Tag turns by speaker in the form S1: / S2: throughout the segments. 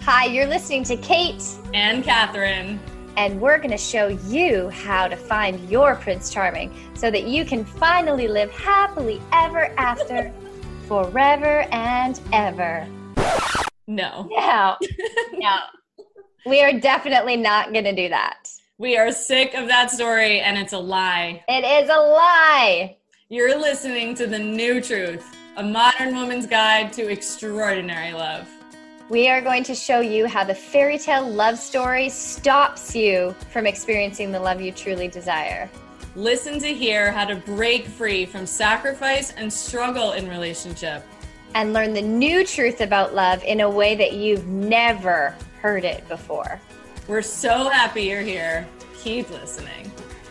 S1: Hi, you're listening to Kate
S2: and Catherine,
S1: and we're going to show you how to find your Prince Charming so that you can finally live happily ever after, forever and ever.
S2: No.
S1: No. We are definitely not going to do that.
S2: We are sick of that story, and it's a lie.
S1: It is a lie.
S2: You're listening to The New Truth, a modern woman's guide to extraordinary love.
S1: We are going to show you how the fairy tale love story stops you from experiencing the love you truly desire.
S2: Listen to hear how to break free from sacrifice and struggle in relationship.
S1: And learn the new truth about love in a way that you've never heard it before.
S2: We're so happy you're here. Keep listening.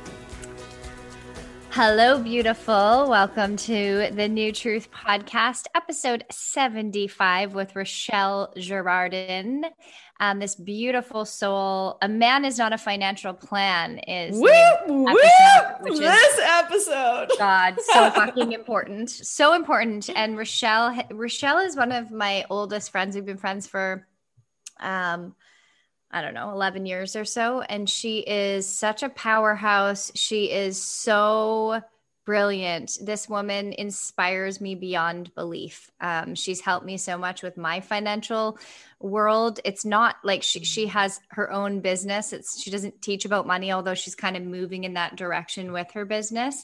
S1: Hello, beautiful. Welcome to the New Truth Podcast, episode 75 with Rochelle Girardin. This beautiful soul. A Man Is Not a Financial Plan is
S2: this episode.
S1: God, so fucking important. So important. And Rochelle is one of my oldest friends. We've been friends for, 11 years or so. And she is such a powerhouse. She is so brilliant. This woman inspires me beyond belief. She's helped me so much with my financial world. It's not like she has her own business. She doesn't teach about money, although she's kind of moving in that direction with her business.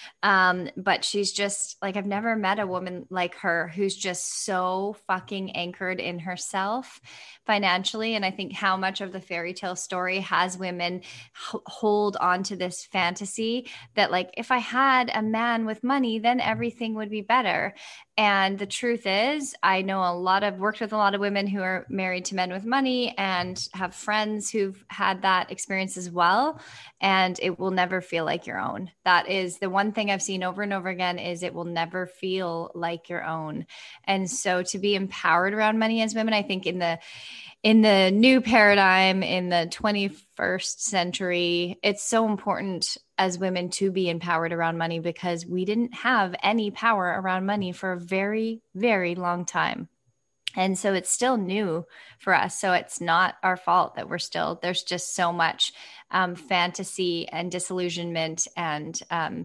S1: But she's just like, I've never met a woman like her who's just so fucking anchored in herself financially. And I think how much of the fairy tale story has women hold on to this fantasy that, like, if I had a man with money, then everything would be better. And the truth is, I know worked with a lot of women who are married to men with money and have friends who've had that experience as well. And it will never feel like your own. That is the one thing I've seen over and over again, is it will never feel like your own. And so to be empowered around money as women, I think in the new paradigm, in the 21st century, it's so important as women to be empowered around money, because we didn't have any power around money for a very, very long time. And so it's still new for us. So it's not our fault that there's just so much fantasy and disillusionment and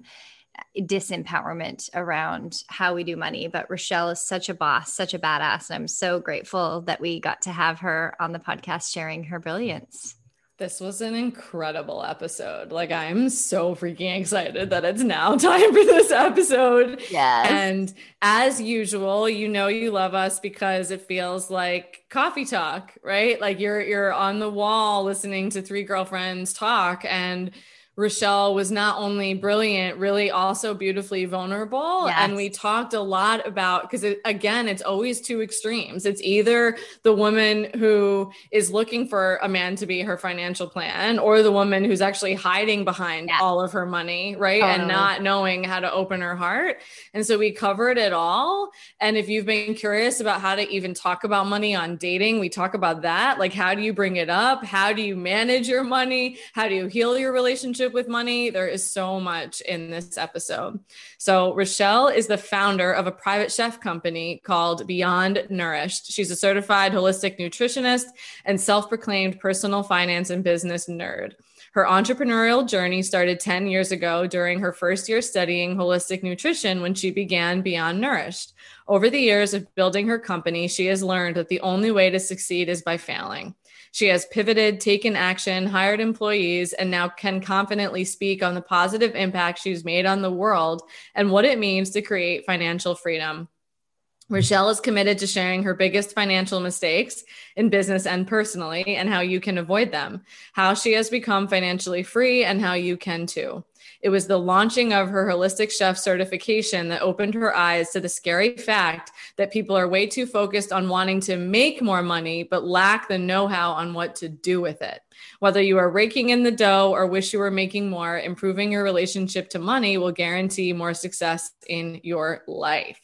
S1: disempowerment around how we do money. But Rochelle is such a boss, such a badass. And I'm so grateful that we got to have her on the podcast sharing her brilliance.
S2: This was an incredible episode. Like, I'm so freaking excited that it's now time for this episode.
S1: Yes.
S2: And as usual, you know you love us because it feels like coffee talk, right? Like you're on the wall listening to three girlfriends talk, and Rochelle was not only brilliant, really also beautifully vulnerable.
S1: Yes.
S2: And we talked a lot about, because it's always two extremes. It's either the woman who is looking for a man to be her financial plan, or the woman who's actually hiding behind all of her money, right? And not knowing how to open her heart. And so we covered it all. And if you've been curious about how to even talk about money on dating, we talk about that. Like, how do you bring it up? How do you manage your money? How do you heal your relationship with money? There is so much in this episode. So Rochelle is the founder of a private chef company called Beyond Nourished. She's a certified holistic nutritionist and self-proclaimed personal finance and business nerd. Her entrepreneurial journey started 10 years ago during her first year studying holistic nutrition, when she began Beyond Nourished. Over the years of building her company, she has learned that the only way to succeed is by failing. She has pivoted, taken action, hired employees, and now can confidently speak on the positive impact she's made on the world and what it means to create financial freedom. Rochelle is committed to sharing her biggest financial mistakes in business and personally, and how you can avoid them, how she has become financially free, and how you can too. It was the launching of her holistic chef certification that opened her eyes to the scary fact that people are way too focused on wanting to make more money, but lack the know-how on what to do with it. Whether you are raking in the dough or wish you were making more, improving your relationship to money will guarantee more success in your life.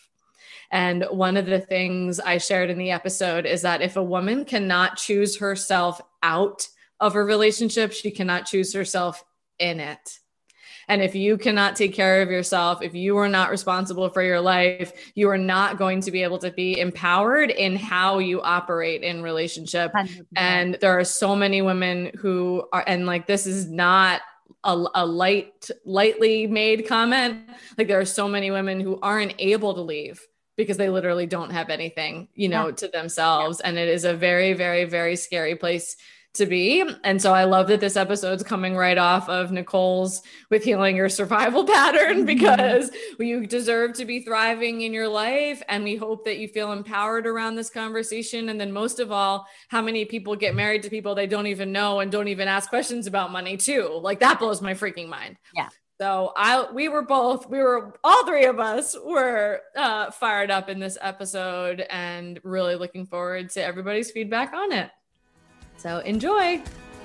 S2: And one of the things I shared in the episode is that if a woman cannot choose herself out of a relationship, she cannot choose herself in it. And if you cannot take care of yourself, if you are not responsible for your life, you are not going to be able to be empowered in how you operate in relationship.
S1: 100%.
S2: And there are so many women who are, and like, this is not a lightly made comment. Like, there are so many women who aren't able to leave because they literally don't have anything, to themselves. And it is a very, very, very scary place to be. And so I love that this episode's coming right off of Nicole's with healing your survival pattern, because you deserve to be thriving in your life. And we hope that you feel empowered around this conversation. And then most of all, how many people get married to people they don't even know and don't even ask questions about money too. Like, that blows my freaking mind.
S1: Yeah.
S2: So all three of us were fired up in this episode and really looking forward to everybody's feedback on it. So enjoy.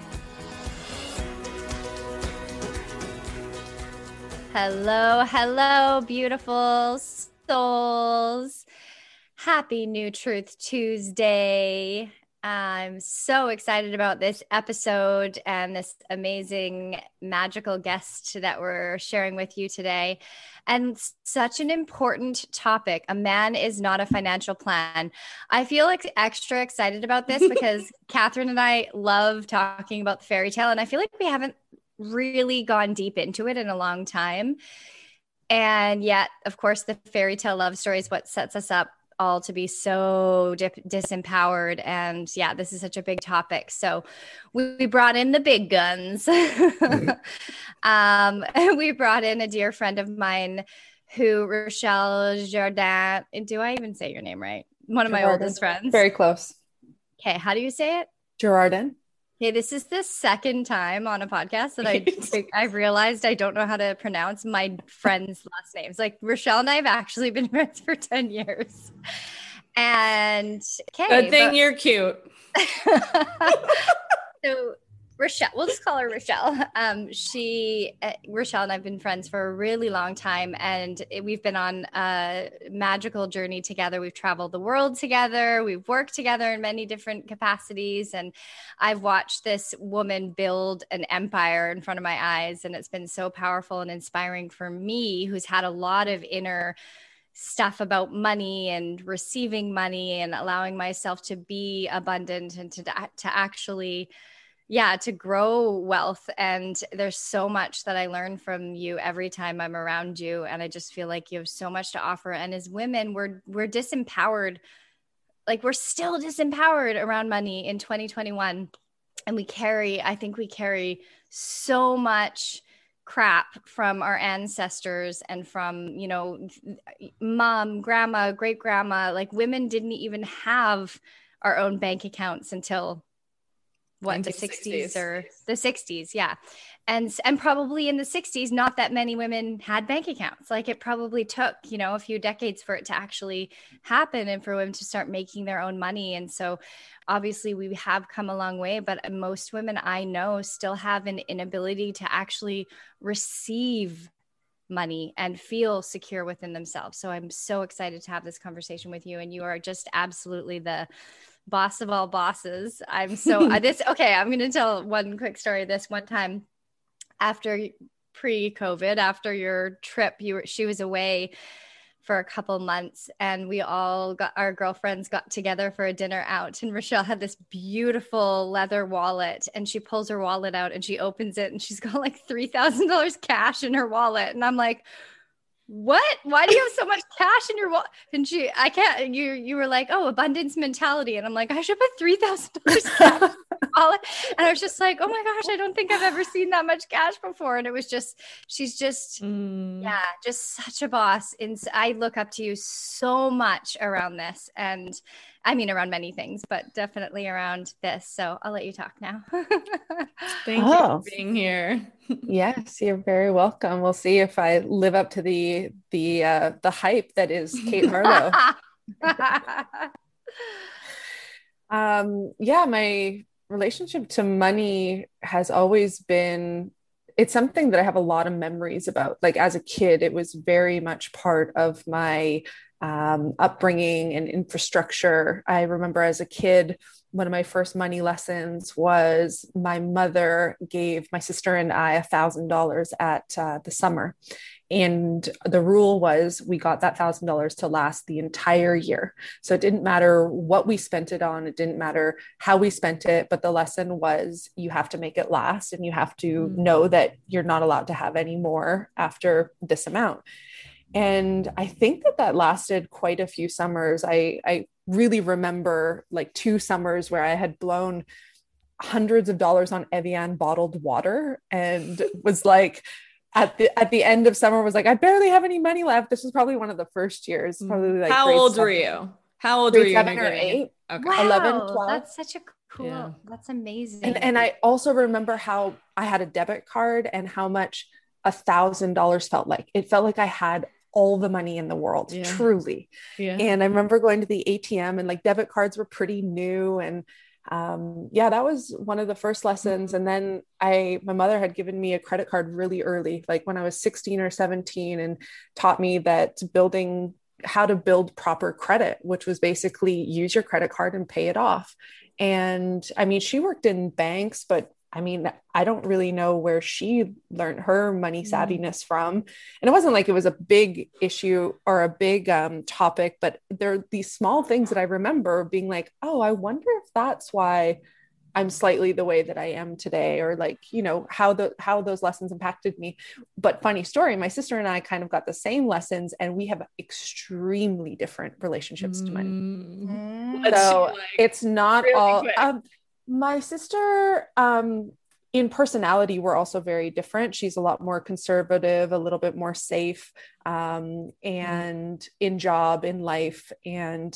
S1: Hello, beautiful souls. Happy New Truth Tuesday. I'm so excited about this episode and this amazing magical guest that we're sharing with you today. And such an important topic. A man is not a financial plan. I feel like extra excited about this because Catherine and I love talking about the fairy tale. And I feel like we haven't really gone deep into it in a long time. And yet, of course, the fairy tale love story is what sets us up all to be so disempowered. And yeah, this is such a big topic. So we brought in the big guns. We brought in a dear friend of mine Rochelle Jardin. Do I even say your name right? One of my oldest friends.
S3: Very close.
S1: Okay. How do you say it?
S3: Girardin.
S1: Okay, this is the second time on a podcast that I've realized I don't know how to pronounce my friends' last names. Like, Rochelle and I have actually been friends for 10 years. And
S2: good thing you're cute.
S1: So Rochelle, we'll just call her Rochelle. Rochelle and I've been friends for a really long time, and we've been on a magical journey together. We've traveled the world together. We've worked together in many different capacities, and I've watched this woman build an empire in front of my eyes, and it's been so powerful and inspiring for me, who's had a lot of inner stuff about money and receiving money and allowing myself to be abundant and to actually to grow wealth. And there's so much that I learn from you every time I'm around you. And I just feel like you have so much to offer. And as women, we're disempowered. Like, we're still disempowered around money in 2021. And I think we carry so much crap from our ancestors and from, mom, grandma, great grandma. Like, women didn't even have our own bank accounts until the 60s or the 60s. Yeah. And probably in the 60s, not that many women had bank accounts. Like, it probably took, a few decades for it to actually happen and for women to start making their own money. And so obviously we have come a long way, but most women I know still have an inability to actually receive money and feel secure within themselves. So I'm so excited to have this conversation with you. And you are just absolutely the boss of all bosses. I'm going to tell one quick story. This one time after pre-COVID, after your trip, she was away for a couple months, and our girlfriends got together for a dinner out, and Rochelle had this beautiful leather wallet, and she pulls her wallet out and she opens it and she's got like $3,000 cash in her wallet. And I'm like, what? Why do you have so much cash in your wallet? And you were like, oh, abundance mentality. And I'm like, I should put $3,000 cash in my wallet. And I was just like, oh my gosh, I don't think I've ever seen that much cash before. And it was she's just such a boss. And I look up to you so much around this. And I mean, around many things, but definitely around this. So I'll let you talk now.
S2: Thank you for being here.
S3: Yes, you're very welcome. We'll see if I live up to the hype that is Kate Harlow. My relationship to money has always been, it's something that I have a lot of memories about. Like, as a kid, it was very much part of my upbringing and infrastructure. I remember as a kid, one of my first money lessons was my mother gave my sister and I $1,000 at the summer. And the rule was we got that $1,000 to last the entire year. So it didn't matter what we spent it on. It didn't matter how we spent it. But the lesson was you have to make it last and you have to know that you're not allowed to have any more after this amount. And I think that lasted quite a few summers. I really remember like 2 summers where I had blown hundreds of dollars on Evian bottled water and was like, at the end of summer was like, I barely have any money left. This was probably one of the first years, probably like
S2: how old were you? How old were you?
S3: 7 or 8.
S1: Okay. Wow,
S3: 11, 12.
S1: That's such a cool, that's amazing.
S3: And I also remember how I had a debit card and how much $1,000 felt like. It felt like I had all the money in the world, truly. Yeah. And I remember going to the ATM and like debit cards were pretty new. And that was one of the first lessons. And then my mother had given me a credit card really early, like when I was 16 or 17, and taught me that how to build proper credit, which was basically use your credit card and pay it off. And I mean, she worked in banks, but I mean, I don't really know where she learned her money savviness from. And it wasn't like it was a big issue or a big topic, but there are these small things that I remember being like, oh, I wonder if that's why I'm slightly the way that I am today, or like, you know, how those lessons impacted me. But funny story, my sister and I kind of got the same lessons and we have extremely different relationships to money. So it's not really all, my sister, in personality, we're also very different. She's a lot more conservative, a little bit more safe, and in job, in life. And,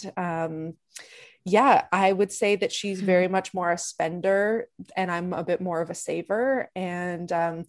S3: I would say that she's very much more a spender and I'm a bit more of a saver. And,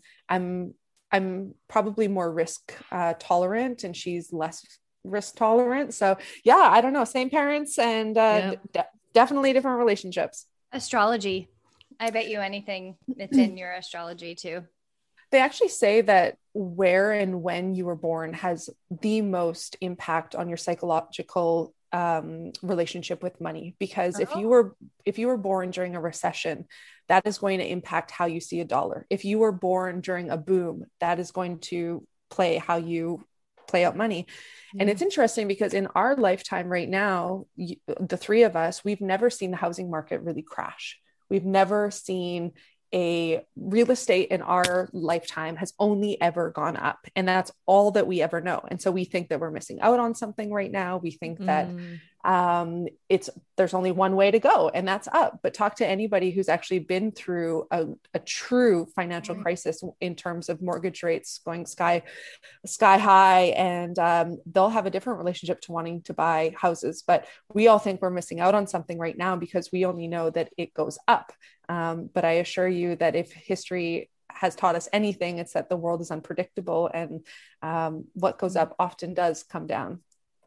S3: I'm probably more risk, tolerant and she's less risk tolerant. So I don't know, same parents and, definitely different relationships.
S1: Astrology. I bet you anything it's in your astrology too.
S3: They actually say that where and when you were born has the most impact on your psychological relationship with money, because if you were born during a recession, that is going to impact how you see a dollar. If you were born during a boom, that is going to play how you play out money. And it's interesting because in our lifetime right now, the 3 of us, we've never seen the housing market really crash. We've never seen a real estate in our lifetime has only ever gone up. And that's all that we ever know. And so we think that we're missing out on something right now. We think that there's only one way to go and that's up. But talk to anybody who's actually been through a true financial crisis in terms of mortgage rates going sky high, and they'll have a different relationship to wanting to buy houses. But we all think we're missing out on something right now because we only know that it goes up. But I assure you that if history has taught us anything, it's that the world is unpredictable, and what goes up often does come down.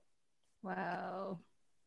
S1: Wow.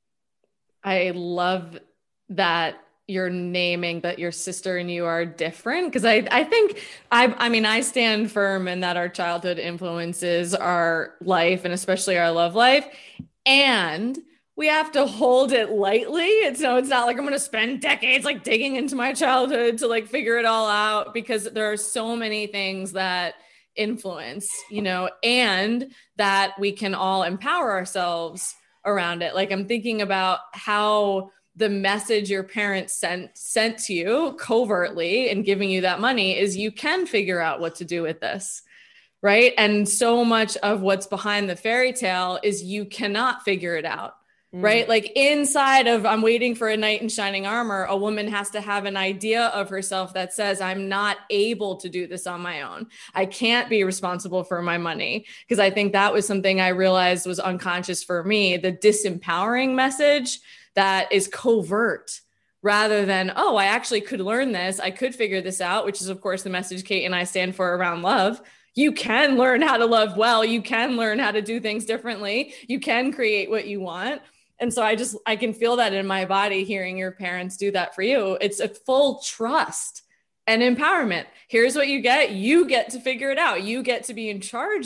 S2: I love that you're naming that your sister and you are different, because I think I stand firm in that our childhood influences our life and especially our love life, and we have to hold it lightly. It's not like I'm going to spend decades like digging into my childhood to like figure it all out, because there are so many things that influence, and that we can all empower ourselves around it. Like I'm thinking about how the message your parents sent to you covertly and giving you that money is you can figure out what to do with this. Right. And so much of what's behind the fairy tale is you cannot figure it out. Right. Like inside of I'm waiting for a knight in shining armor, a woman has to have an idea of herself that says, I'm not able to do this on my own. I can't be responsible for my money. Because I think that was something I realized was unconscious for me, the disempowering message that is covert rather than, oh, I actually could learn this. I could figure this out, which is, of course, the message Kate and I stand for around love. You can learn how to love well. You can learn how to do things differently. You can create what you want. And so I can feel that in my body, hearing your parents do that for you. It's a full trust and empowerment. Here's what you get. You get to figure it out. You get to be in charge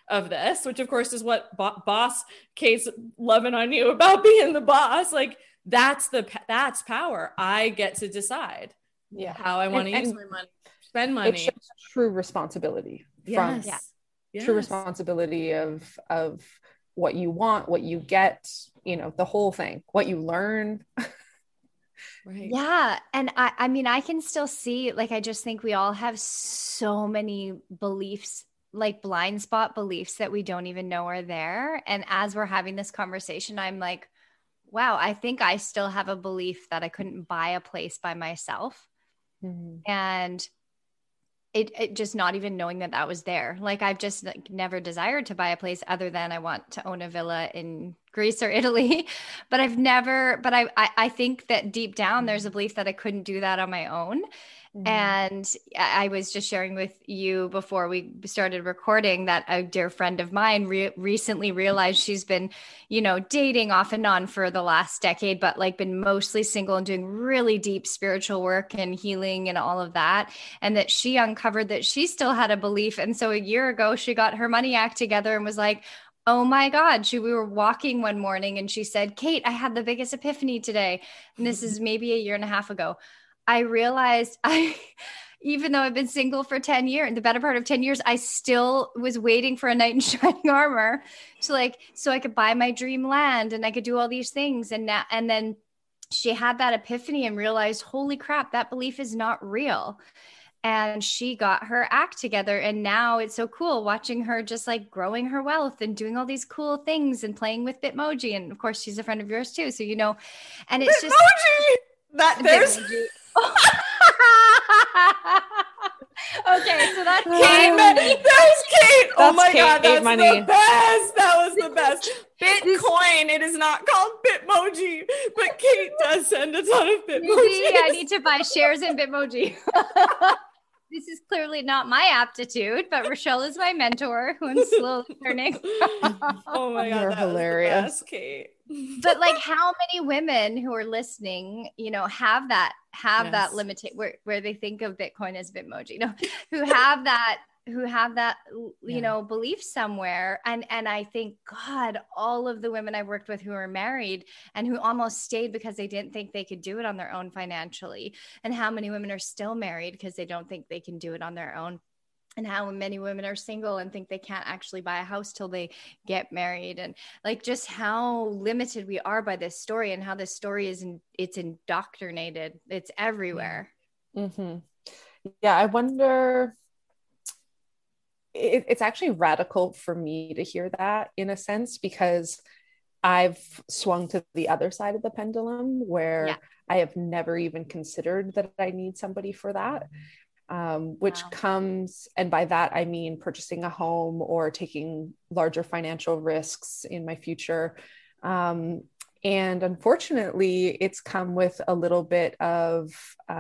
S2: of this, which of course is what boss Kate's loving on you about being the boss. Like that's power. I get to decide how I want to use my money, spend money. It shows
S3: true responsibility from true responsibility of what you want, what you get, the whole thing, what you learn.
S1: Right. Yeah. And I mean, I can still see, like, I just think we all have so many beliefs, like blind spot beliefs that we don't even know are there. And as we're having this conversation, I'm like, wow, I think I still have a belief that I couldn't buy a place by myself. Mm-hmm. And it just not even knowing that was there. Like I've just never desired to buy a place other than I want to own a villa in Greece or Italy, but I think that deep down there's a belief that I couldn't do that on my own. Mm-hmm. And I was just sharing with you before we started recording that a dear friend of mine recently realized she's been, dating off and on for the last decade, but like been mostly single and doing really deep spiritual work and healing and all of that. And that she uncovered that she still had a belief. And so a year ago, she got her money act together and was like, oh my God, we were walking one morning and she said, Kate, I had the biggest epiphany today. And this is maybe a year and a half ago. I realized even though I've been single for 10 years, the better part of 10 years, I still was waiting for a knight in shining armor so I could buy my dream land and I could do all these things. And then she had that epiphany and realized, holy crap, that belief is not real. And she got her act together. And now it's so cool watching her just like growing her wealth and doing all these cool things and playing with Bitmoji. And of course, she's a friend of yours too. So, and it's just
S2: Bitmoji.
S1: Okay, so that's
S2: Kate. There's Kate. Oh my
S3: Kate,
S2: God, that's
S3: money.
S2: The best. That was the best. Bitcoin. It is not called Bitmoji, but Kate does send a ton of Bitmoji.
S1: I need to buy shares in Bitmoji. This is clearly not my aptitude, but Rochelle is my mentor who I'm slowly learning.
S2: Oh my God,
S3: you're hilarious,
S2: was the best, Kate.
S1: But like, how many women who are listening, have that limited where they think of Bitcoin as Bitmoji, who have that belief somewhere. And I think, God, all of the women I worked with who are married and who almost stayed because they didn't think they could do it on their own financially. And how many women are still married because they don't think they can do it on their own. And how many women are single and think they can't actually buy a house till they get married. And like, just how limited we are by this story and how this story it's indoctrinated. It's everywhere.
S3: Mm-hmm. Yeah. I wonder, it's actually radical for me to hear that in a sense, because I've swung to the other side of the pendulum where I have never even considered that I need somebody for that. Which comes, and by that, I mean purchasing a home or taking larger financial risks in my future. And unfortunately, it's come with a little bit of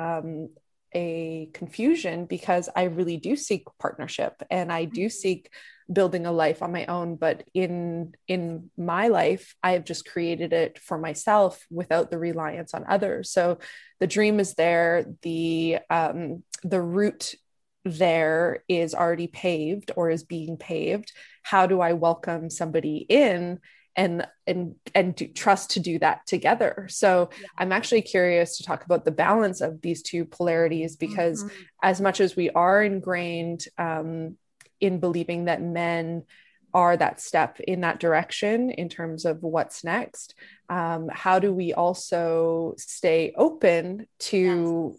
S3: a confusion, because I really do seek partnership and I do seek building a life on my own. But in my life, I have just created it for myself without the reliance on others. So the dream is there. The route there is already paved or is being paved. How do I welcome somebody in and trust to do that together? So I'm actually curious to talk about the balance of these two polarities, because as much as we are ingrained in believing that men are that step in that direction in terms of what's next, how do we also stay open to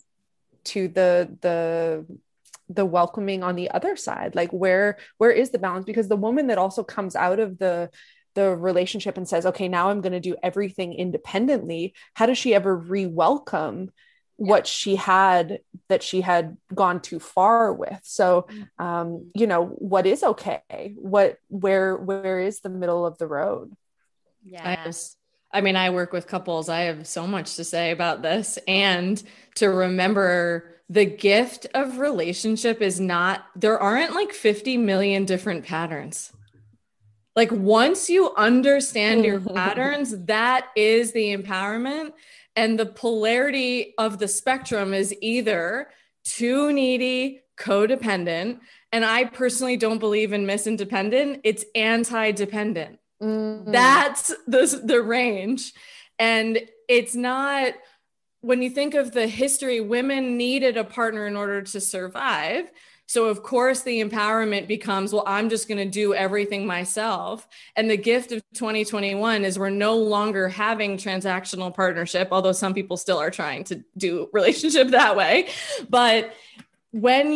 S3: the welcoming on the other side? Like where is the balance? Because the woman that also comes out of the relationship and says, okay, now I'm going to do everything independently, how does she ever re-welcome what she had gone too far with? So, what is okay? Where is the middle of the road?
S2: Yes. I mean, I work with couples. I have so much to say about this, and to remember the gift of relationship is not, there aren't like 50 million different patterns. Like once you understand your patterns, that is the empowerment. And the polarity of the spectrum is either too needy, codependent. And I personally don't believe in misindependent. It's anti-dependent. Mm-hmm. That's the range. And it's not, when you think of the history, women needed a partner in order to survive. So of course the empowerment becomes, well, I'm just going to do everything myself. And the gift of 2021 is we're no longer having transactional partnership, although some people still are trying to do relationship that way. But when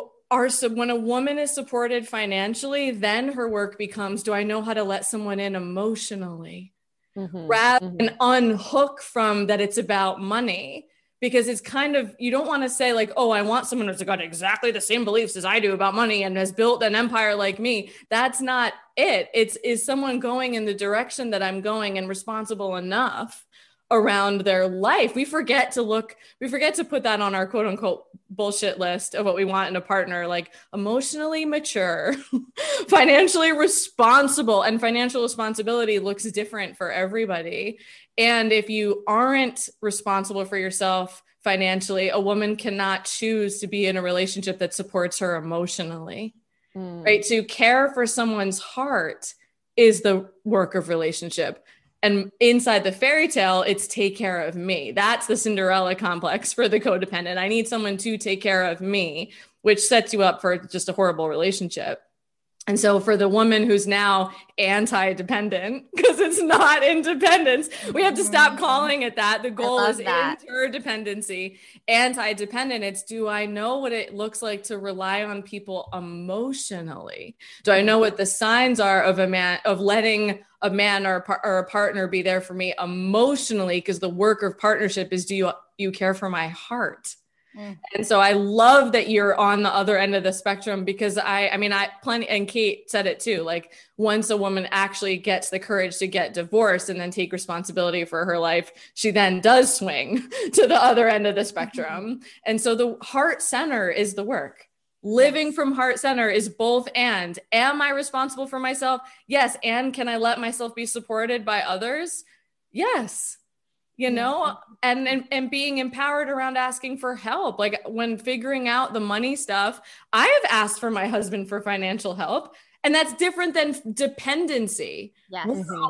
S2: a woman is supported financially, then her work becomes, do I know how to let someone in emotionally? Mm-hmm. Rather than unhook from that it's about money. Because it's kind of, you don't want to say like, oh, I want someone who's got exactly the same beliefs as I do about money and has built an empire like me. That's not it. Is someone going in the direction that I'm going and responsible enough around their life? We forget to put that on our quote unquote bullshit list of what we want in a partner, like emotionally mature, financially responsible. And financial responsibility looks different for everybody. And if you aren't responsible for yourself financially, a woman cannot choose to be in a relationship that supports her emotionally, right? To care for someone's heart is the work of relationship. And inside the fairy tale, it's take care of me. That's the Cinderella complex for the codependent. I need someone to take care of me, which sets you up for just a horrible relationship. And so for the woman who's now anti-dependent, because it's not independence, we have to stop calling it that. The goal is interdependency. Anti-dependent, it's, do I know what it looks like to rely on people emotionally? Do I know what the signs are of letting a man or a partner be there for me emotionally? Because the work of partnership is, do you care for my heart? And so I love that you're on the other end of the spectrum, because I mean, and Kate said it too, like once a woman actually gets the courage to get divorced and then take responsibility for her life, she then does swing to the other end of the spectrum. And so the heart center is the work. Living from heart center is both and. Am I responsible for myself? Yes. And can I let myself be supported by others? Yes. And being empowered around asking for help. Like when figuring out the money stuff, I have asked for my husband for financial help, and that's different than dependency.
S1: Yes.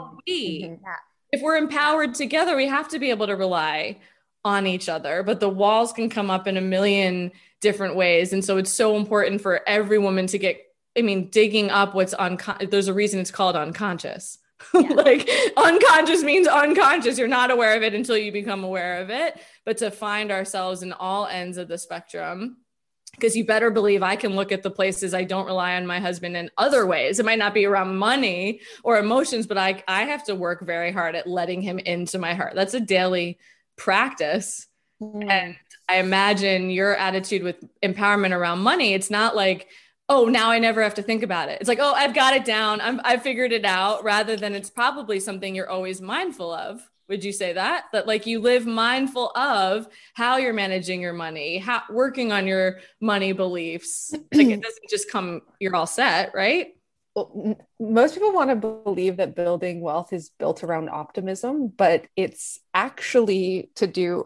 S2: If we're empowered together, we have to be able to rely on each other, but the walls can come up in a million different ways. And so it's so important for every woman to digging up what's there's a reason it's called unconscious. Yeah. Like unconscious means unconscious. You're not aware of it until you become aware of it. But to find ourselves in all ends of the spectrum, because you better believe I can look at the places I don't rely on my husband in other ways. It might not be around money or emotions, but I have to work very hard at letting him into my heart. That's a daily practice. And I imagine your attitude with empowerment around money, it's not like, oh, now I never have to think about it. It's like, oh, I've got it down. I've figured it out, rather than it's probably something you're always mindful of. Would you say that like you live mindful of how you're managing your money, working on your money beliefs? Like it doesn't just come, you're all set, right?
S3: Well, most people want to believe that building wealth is built around optimism, but it's actually to do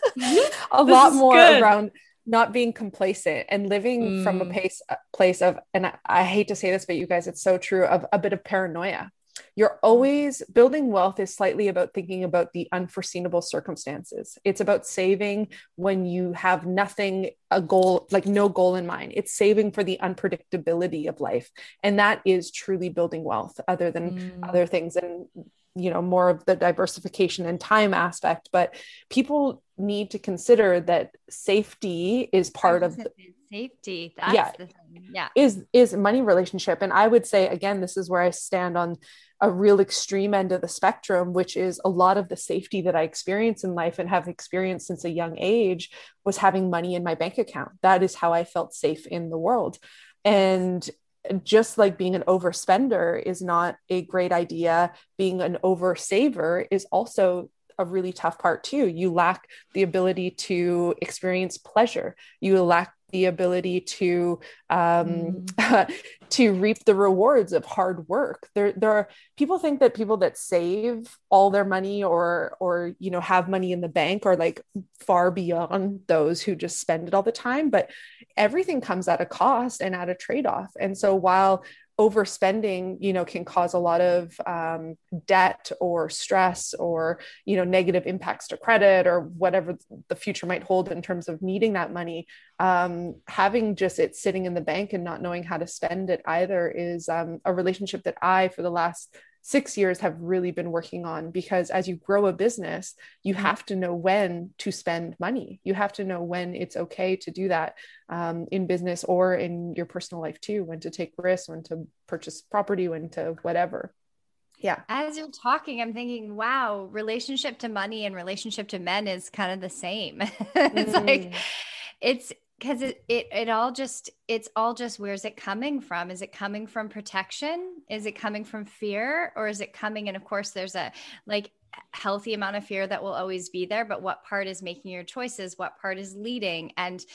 S3: a lot more around not being complacent and living from a place of, and I hate to say this, but you guys, it's so true, of a bit of paranoia. You're always building wealth is slightly about thinking about the unforeseeable circumstances. It's about saving when you have nothing, a goal, like no goal in mind. It's saving for the unpredictability of life. And that is truly building wealth, other than other things. And more of the diversification and time aspect, but people need to consider that safety is part of
S1: safety. That's the thing. Yeah.
S3: Is money relationship. And I would say, again, this is where I stand on a real extreme end of the spectrum, which is a lot of the safety that I experience in life and have experienced since a young age was having money in my bank account. That is how I felt safe in the world. And just like being an overspender is not a great idea, being an oversaver is also a really tough part too. You lack the ability to experience pleasure. You lack the ability to to reap the rewards of hard work. There are people think that people that save all their money or you know have money in the bank are like far beyond those who just spend it all the time, but everything comes at a cost and at a trade-off. And so while overspending, you know, can cause a lot of debt or stress or, you know, negative impacts to credit or whatever the future might hold in terms of needing that money, having just it sitting in the bank and not knowing how to spend it either is a relationship that I, for the last 6 years, have really been working on. Because as you grow a business, you have to know when to spend money. You have to know when it's okay to do that in business or in your personal life too, when to take risks, when to purchase property, when to whatever. Yeah.
S1: As you're talking, I'm thinking, wow, relationship to money and relationship to men is kind of the same. It's like, it's because it all just, it's all just, where's it coming from? Is it coming from protection? Is it coming from fear? Or is it coming? And of course there's a like healthy amount of fear that will always be there, but what part is making your choices? What part is leading?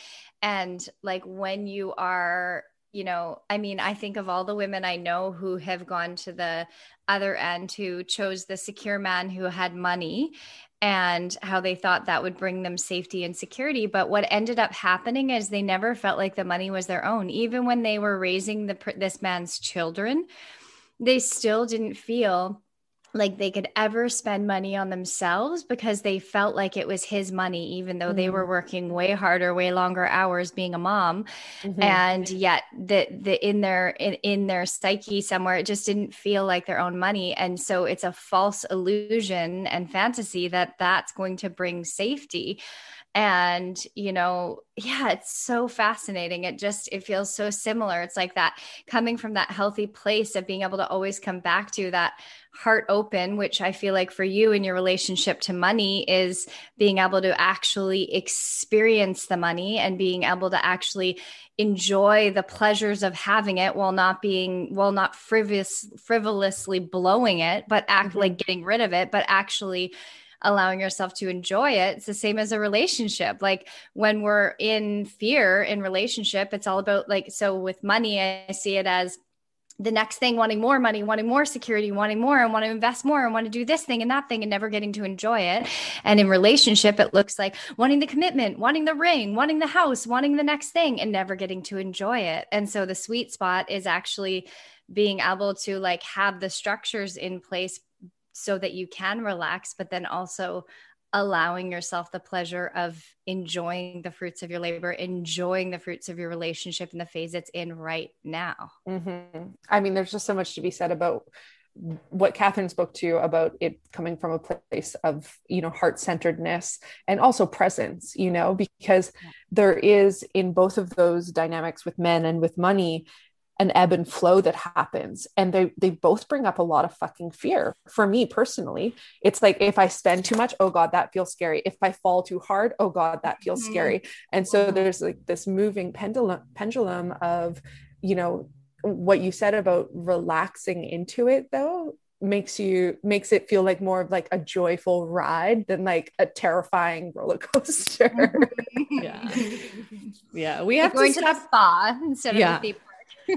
S1: And like when you are, you know, I mean, I think of all the women I know who have gone to the other end, who chose the secure man who had money and how they thought that would bring them safety and security. But what ended up happening is they never felt like the money was their own. Even when they were raising this man's children, they still didn't feel like they could ever spend money on themselves because they felt like it was his money, even though they were working way harder, way longer hours being a mom. And yet in their psyche somewhere, it just didn't feel like their own money. And so it's a false illusion and fantasy that that's going to bring safety. And, you know, yeah, it's so fascinating. It feels so similar. It's like that coming from that healthy place of being able to always come back to that heart open, which I feel like for you in your relationship to money is being able to actually experience the money and being able to actually enjoy the pleasures of having it while not frivolously blowing it, but act like getting rid of it, but actually allowing yourself to enjoy it. It's the same as a relationship. Like when we're in fear in relationship, it's all about like, so with money, I see it as the next thing, wanting more money, wanting more security, wanting more, and want to invest more and want to do this thing and that thing and never getting to enjoy it. And in relationship, it looks like wanting the commitment, wanting the ring, wanting the house, wanting the next thing and never getting to enjoy it. And so the sweet spot is actually being able to like have the structures in place so that you can relax, but then also allowing yourself the pleasure of enjoying the fruits of your labor, enjoying the fruits of your relationship in the phase it's in right now.
S3: I mean, there's just so much to be said about what Catherine spoke to about it coming from a place of, you know, heart-centeredness and also presence, you know, because there is in both of those dynamics with men and with money, an ebb and flow that happens. And they both bring up a lot of fucking fear. For me personally, it's like, if I spend too much, oh God, that feels scary. If I fall too hard, oh God, that feels scary. And so there's like this moving pendulum of, you know, what you said about relaxing into it though, makes it feel like more of like a joyful ride than like a terrifying roller coaster.
S2: Yeah. We have
S1: to going to the spa instead of the theme park.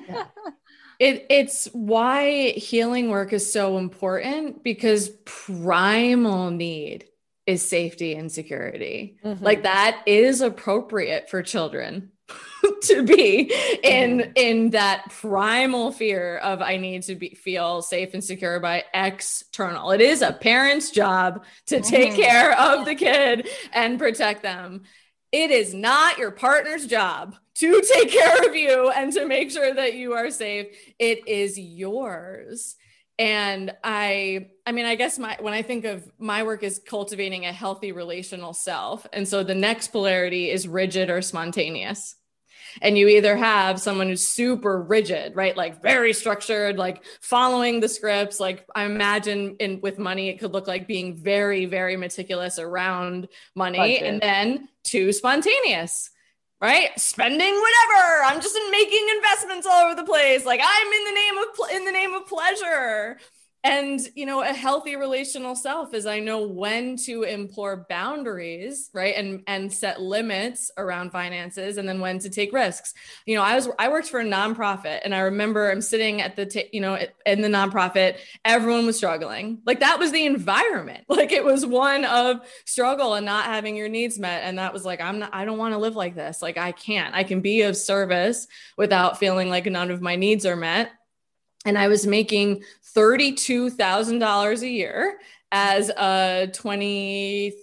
S2: It's why healing work is so important, because primal need is safety and security. Like that is appropriate for children to be in that primal fear of I need to feel safe and secure by external. It is a parent's job to take care of the kid and protect them. It is not your partner's job to take care of you and to make sure that you are safe. It is yours. And I mean, I guess when I think of my work is cultivating a healthy relational self. And so the next polarity is rigid or spontaneous. And you either have someone who's super rigid, right? Like very structured, like following the scripts. Like I imagine with money, it could look like being very, very meticulous around money. Budget. And then too spontaneous, right? Spending whatever. I'm just making investments all over the place. Like I'm in the name of pleasure. And, you know, a healthy relational self is I know when to implore boundaries, right? And set limits around finances, and then when to take risks. You know, I worked for a nonprofit, and I remember I'm sitting at the, in the nonprofit, everyone was struggling. Like that was the environment. Like it was one of struggle and not having your needs met. And that was like, I don't want to live like this. Like I can be of service without feeling like none of my needs are met. And I was making $32,000 a year as a 23,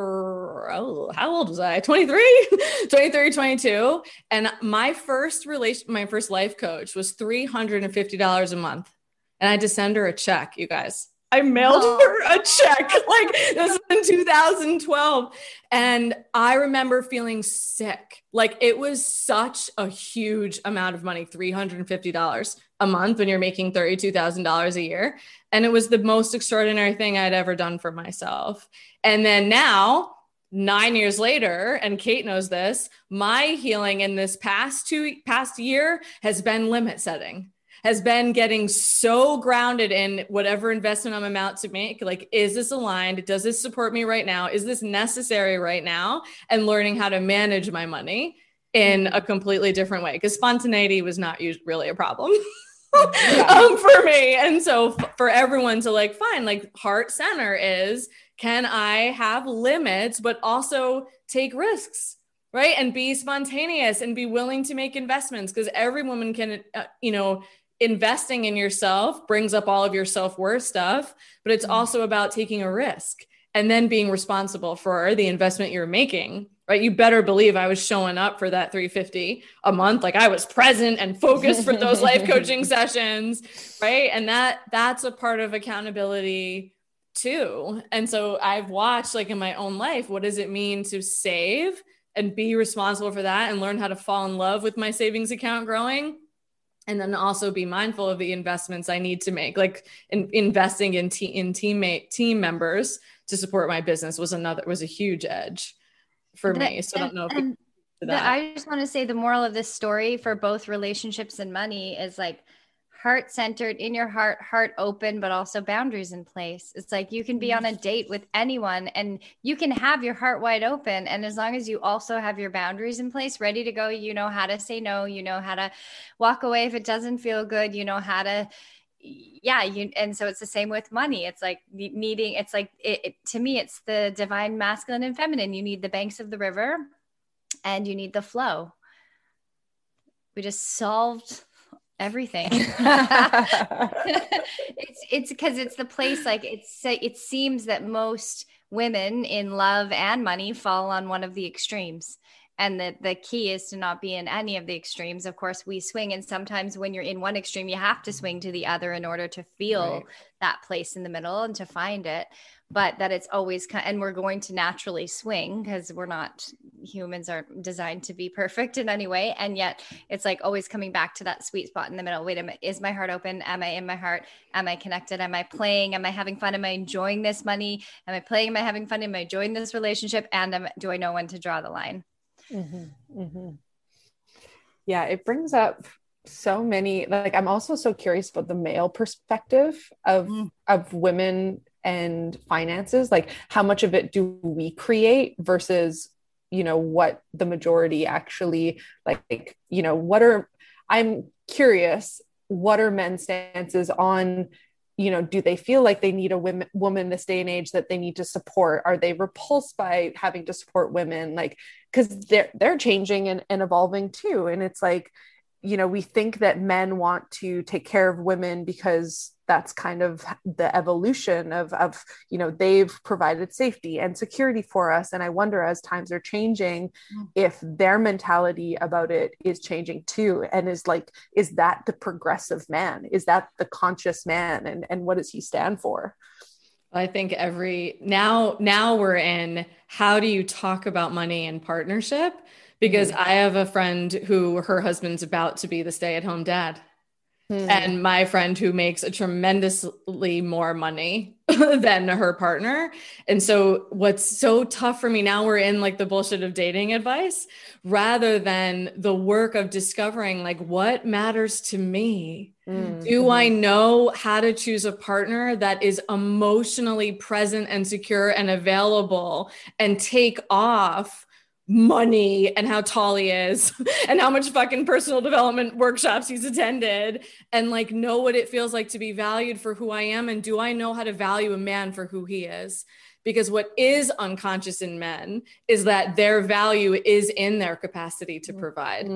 S2: how old was I? 23, 23, 22. And my first life coach was $350 a month. And I had to send her a check, you guys. I mailed her a check. Like this was in 2012. And I remember feeling sick. Like it was such a huge amount of money, $350 a month when you're making $32,000 a year. And it was the most extraordinary thing I'd ever done for myself. And then now, 9 years later, and Kate knows this, my healing in this past year has been limit setting. Has been getting so grounded in whatever investment I'm about to make. Like, is this aligned? Does this support me right now? Is this necessary right now? And learning how to manage my money in a completely different way. Because spontaneity was not really a problem for me. And so for everyone to like find like heart center is, can I have limits, but also take risks? Right. And be spontaneous and be willing to make investments, because every woman can, investing in yourself brings up all of your self-worth stuff, but it's also about taking a risk and then being responsible for the investment you're making, right? You better believe I was showing up for that $350 a month. Like I was present and focused for those life coaching sessions, right? And that's a part of accountability too. And so I've watched like in my own life, what does it mean to save and be responsible for that and learn how to fall in love with my savings account growing? And then also be mindful of the investments I need to make, like investing in team members to support my business was a huge edge for me. So I don't know if
S1: I just want to say the moral of this story for both relationships and money is like heart centered, in your heart open, but also boundaries in place. It's like you can be on a date with anyone and you can have your heart wide open. And as long as you also have your boundaries in place, ready to go, you know how to say no, you know how to walk away if it doesn't feel good, you know how to, and so it's the same with money. It's like needing, it's like, to me, it's the divine masculine and feminine. You need the banks of the river and you need the flow. We just solved everything. it's because it's the place, like it seems that most women in love and money fall on one of the extremes, and the key is to not be in any of the extremes. Of course we swing, and sometimes when you're in one extreme you have to swing to the other in order to feel that place in the middle and to find it. But that it's always and we're going to naturally swing because humans aren't designed to be perfect in any way. And yet it's like always coming back to that sweet spot in the middle. Wait a minute, is my heart open? Am I in my heart? Am I connected? Am I playing? Am I having fun? Am I enjoying this money? Am I playing? Am I having fun? Am I enjoying this relationship? And do I know when to draw the line?
S3: Mm-hmm, mm-hmm. Yeah, it brings up so many, like, I'm also so curious about the male perspective of women and finances. Like how much of it do we create versus, what the majority actually like, I'm curious, what are men's stances on, do they feel like they need a woman this day and age that they need to support? Are they repulsed by having to support women? Like, cause they're changing and evolving too. And it's like, we think that men want to take care of women because that's kind of the evolution of they've provided safety and security for us. And I wonder, as times are changing, if their mentality about it is changing too. And is that the progressive man? Is that the conscious man? And what does he stand for?
S2: I think now we're in, how do you talk about money in partnership? Because I have a friend who her husband's about to be the stay-at-home dad. and my friend who makes a tremendously more money than her partner. And so what's so tough for me now, we're in like the bullshit of dating advice rather than the work of discovering like what matters to me. Do I know how to choose a partner that is emotionally present and secure and available and take off money and how tall he is and how much fucking personal development workshops he's attended, and like know what it feels like to be valued for who I am? And do I know how to value a man for who he is? Because what is unconscious in men is that their value is in their capacity to provide.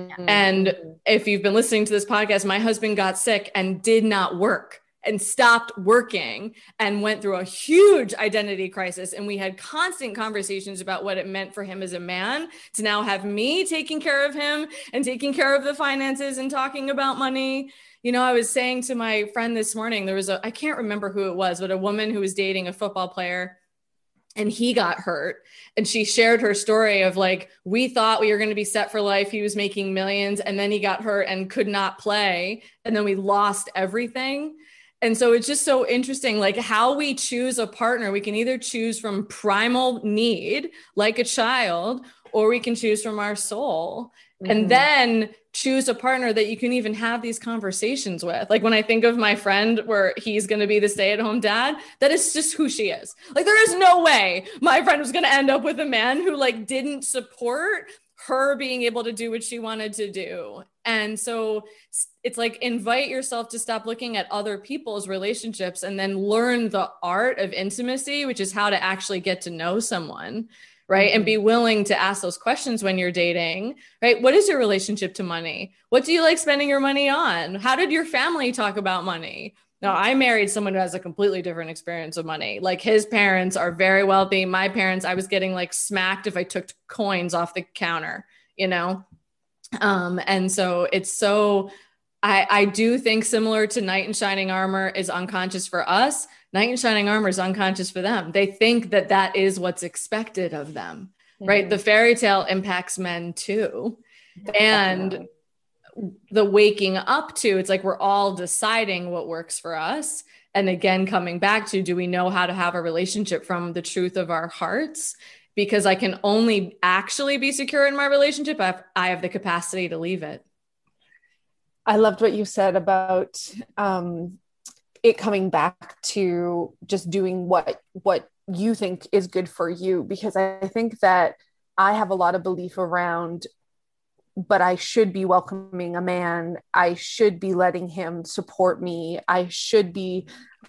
S2: And if you've been listening to this podcast, my husband got sick and did not work and stopped working and went through a huge identity crisis. And we had constant conversations about what it meant for him as a man to now have me taking care of him and taking care of the finances and talking about money. You know, I was saying to my friend this morning, there was I can't remember who it was, but a woman who was dating a football player, and he got hurt. And she shared her story of like, we thought we were going to be set for life. He was making millions, and then he got hurt and could not play. And then we lost everything. And so it's just so interesting, like how we choose a partner. We can either choose from primal need, like a child, or we can choose from our soul. And then choose a partner that you can even have these conversations with. Like when I think of my friend where he's going to be the stay-at-home dad, that is just who she is. Like there is no way my friend was going to end up with a man who like didn't support her being able to do what she wanted to do. And so it's like, invite yourself to stop looking at other people's relationships and then learn the art of intimacy, which is how to actually get to know someone. Right. And be willing to ask those questions when you're dating, right? What is your relationship to money? What do you like spending your money on? How did your family talk about money? Now, I married someone who has a completely different experience of money. Like his parents are very wealthy. My parents, I was getting like smacked if I took coins off the counter, you know? And so it's so, I do think similar to Knight in Shining Armor is unconscious for us. Knight in Shining Armor is unconscious for them. They think that that is what's expected of them, right? The fairy tale impacts men too. And the waking up to, it's like we're all deciding what works for us. And again, coming back to, do we know how to have a relationship from the truth of our hearts? Because I can only actually be secure in my relationship if I have the capacity to leave it.
S3: I loved what you said about it coming back to just doing what you think is good for you, because I think that I have a lot of belief around, but I should be welcoming a man. I should be letting him support me. I should be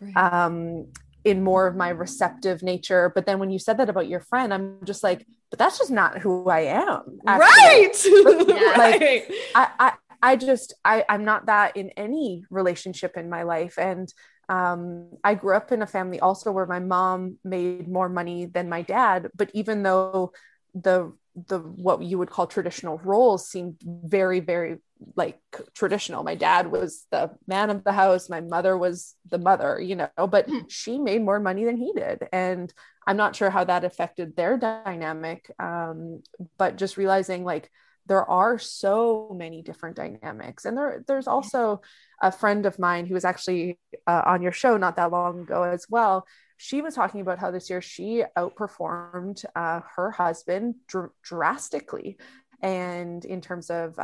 S3: in more of my receptive nature. But then when you said that about your friend, I'm just like, but that's just not who I am.
S2: Actually.
S3: Right. Like, I'm not that in any relationship in my life. And I grew up in a family also where my mom made more money than my dad. But even though the what you would call traditional roles seemed very, very like traditional. My dad was the man of the house. My mother was the mother, you know, but she made more money than he did. And I'm not sure how that affected their dynamic. But just realizing like, there are so many different dynamics. And there's also a friend of mine who was actually on your show not that long ago as well. She was talking about how this year she outperformed her husband drastically, and in terms of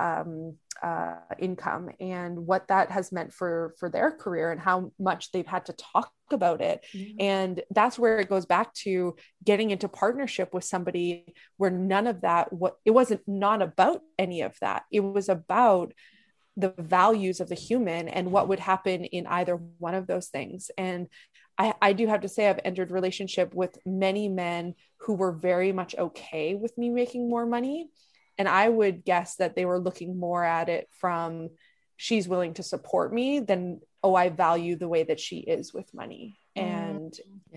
S3: income, and what that has meant for their career and how much they've had to talk about it. And that's where it goes back to getting into partnership with somebody where none of that, it wasn't not about any of that. It was about the values of the human and what would happen in either one of those things. And I do have to say, I've entered relationship with many men who were very much okay with me making more money. And I would guess that they were looking more at it from, she's willing to support me, than, oh, I value the way that she is with money. And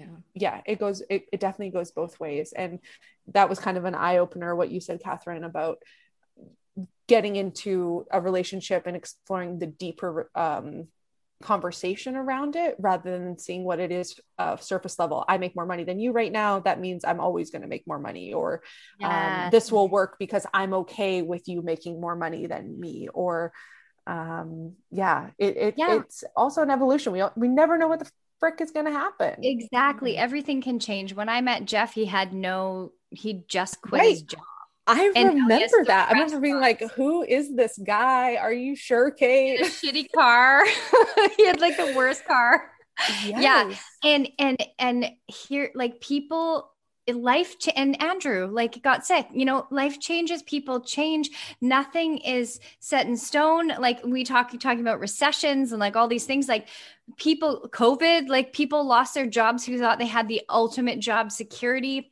S3: it definitely goes both ways. And that was kind of an eye opener, what you said, Catherine, about getting into a relationship and exploring the deeper conversation around it, rather than seeing what it is surface level. I make more money than you right now. That means I'm always going to make more money, or this will work because I'm okay with you making more money than me, or It's also an evolution. We never know what the frick is going to happen.
S1: Exactly. Everything can change. When I met Jeff, he just quit his job.
S3: I remember that. I remember being like, who is this guy? Are you sure, Kate?
S1: A shitty car. He had like the worst car. Yes. Yeah. And here, like, people, and Andrew like got sick, life changes, people change. Nothing is set in stone. Like we talking about recessions and like all these things, like COVID, like people lost their jobs who thought they had the ultimate job security.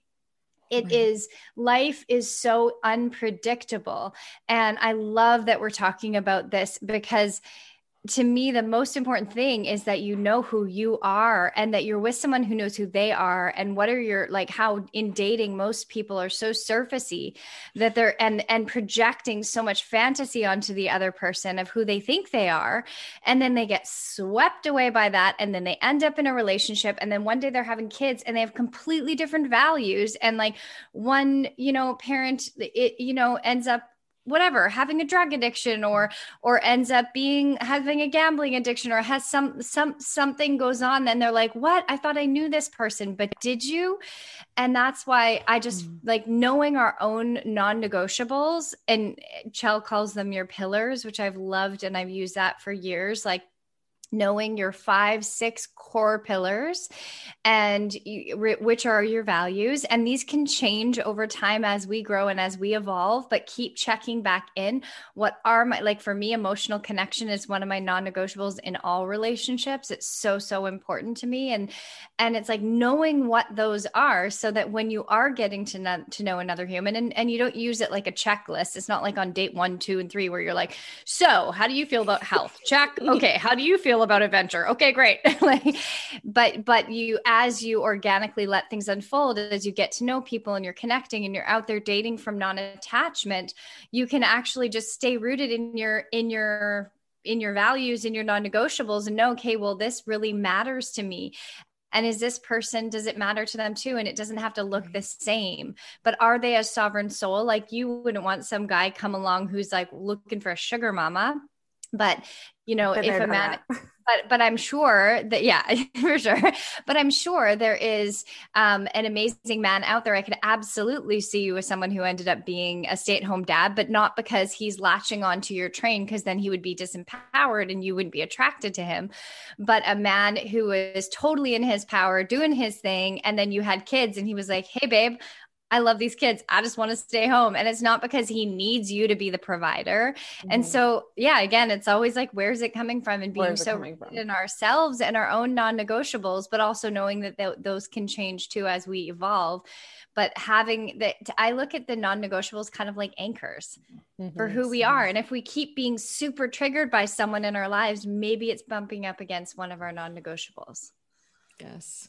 S1: Life is so unpredictable. And I love that we're talking about this, because to me, the most important thing is that you know who you are and that you're with someone who knows who they are. And what are your, like, how in dating, most people are so surfacey that they're, and projecting so much fantasy onto the other person of who they think they are. And then they get swept away by that. And then they end up in a relationship. And then one day they're having kids and they have completely different values. And like one, parent, ends up having a drug addiction or ends up having a gambling addiction, or has something goes on. Then they're like, what? I thought I knew this person, but did you? And that's why I just like knowing our own non-negotiables, and Chell calls them your pillars, which I've loved. And I've used that for years. Like knowing your 5-6 core pillars and which are your values. And these can change over time as we grow and as we evolve, but keep checking back in. What are like for me, emotional connection is one of my non-negotiables in all relationships. It's so, so important to me. And it's like knowing what those are so that when you are getting to know another human, and you don't use it like a checklist. It's not like on date 1, 2, and 3 where you're like, so how do you feel about health? Check. Okay. How do you feel about adventure? Okay, great. but you, as you organically let things unfold, as you get to know people and you're connecting and you're out there dating from non-attachment, you can actually just stay rooted in your values, in your non-negotiables, and know, okay, well, this really matters to me. And is this person, does it matter to them too? And it doesn't have to look the same, but are they a sovereign soul? Like you wouldn't want some guy come along who's like looking for a sugar mama. But, if a man, but I'm sure that, yeah, for sure. But I'm sure there is an amazing man out there. I could absolutely see you as someone who ended up being a stay-at-home dad, but not because he's latching onto your train, because then he would be disempowered and you wouldn't be attracted to him. But a man who is totally in his power, doing his thing. And then you had kids and he was like, hey, babe, I love these kids. I just want to stay home. And it's not because he needs you to be the provider. Mm-hmm. And so, yeah, again, it's always like, where's it coming from? And being so in ourselves and our own non-negotiables, but also knowing that those can change too as we evolve. But having that, I look at the non-negotiables kind of like anchors for who we are. And if we keep being super triggered by someone in our lives, maybe it's bumping up against one of our non-negotiables.
S2: Yes.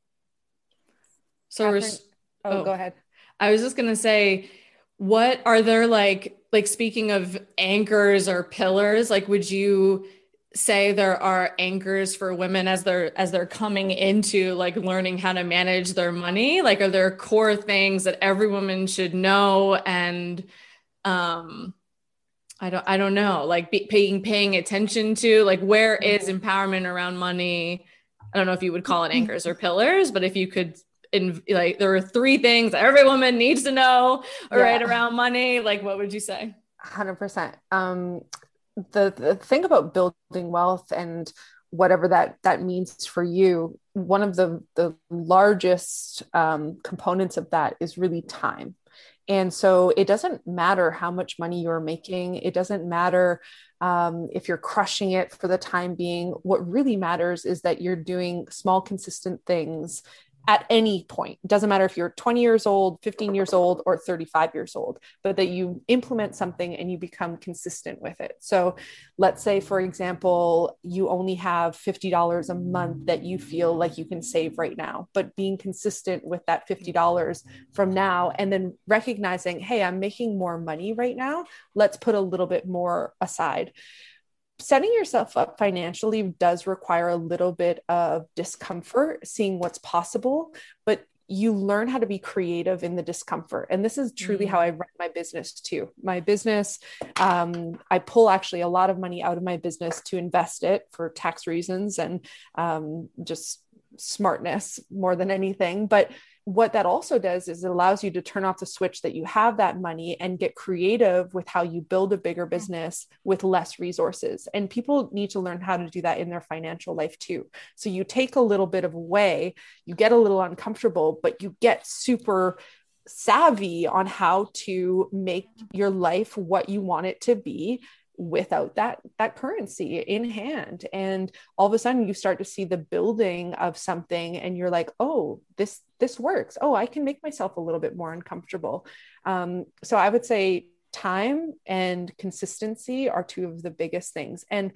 S2: So
S3: go ahead.
S2: I was just going to say, what are there like speaking of anchors or pillars, like, would you say there are anchors for women as they're coming into like learning how to manage their money? Like, are there core things that every woman should know? And, I don't know, like paying attention to, like, where is empowerment around money? I don't know if you would call it anchors or pillars, but if you could, like, there are 3 things that every woman needs to know, right, around money, like, what would you say?
S3: 100%. The thing about building wealth and whatever that means for you, one of the largest components of that is really time. And so it doesn't matter how much money you're making. It doesn't matter if you're crushing it for the time being. What really matters is that you're doing small, consistent things at any point. It doesn't matter if you're 20 years old, 15 years old, or 35 years old, but that you implement something and you become consistent with it. So let's say, for example, you only have $50 a month that you feel like you can save right now, but being consistent with that $50 from now, and then recognizing, hey, I'm making more money right now. Let's put a little bit more aside. Setting yourself up financially does require a little bit of discomfort, seeing what's possible, but you learn how to be creative in the discomfort. And this is truly how I run my business too. My business, I pull actually a lot of money out of my business to invest it for tax reasons and just smartness more than anything. But what that also does is it allows you to turn off the switch that you have that money and get creative with how you build a bigger business with less resources. And people need to learn how to do that in their financial life too. So you take a little bit of away, you get a little uncomfortable, but you get super savvy on how to make your life what you want it to be without that currency in hand. And all of a sudden you start to see the building of something and you're like, oh, this works. Oh, I can make myself a little bit more uncomfortable. So I would say time and consistency are two of the biggest things. And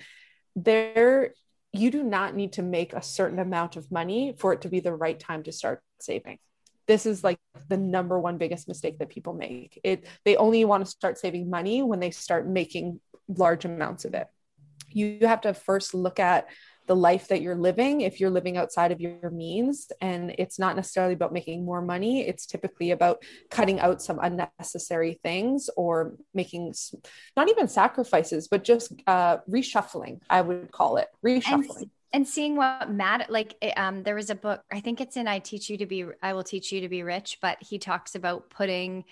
S3: you do not need to make a certain amount of money for it to be the right time to start saving. This is like the number one biggest mistake that people make. They only want to start saving money when they start making large amounts of it. You have to first look at the life that you're living. If you're living outside of your means, and it's not necessarily about making more money, it's typically about cutting out some unnecessary things or making not even sacrifices, but just reshuffling. I would call it reshuffling.
S1: And seeing what matters, like there was a book, I think it's in I Will Teach You to Be Rich, but he talks about putting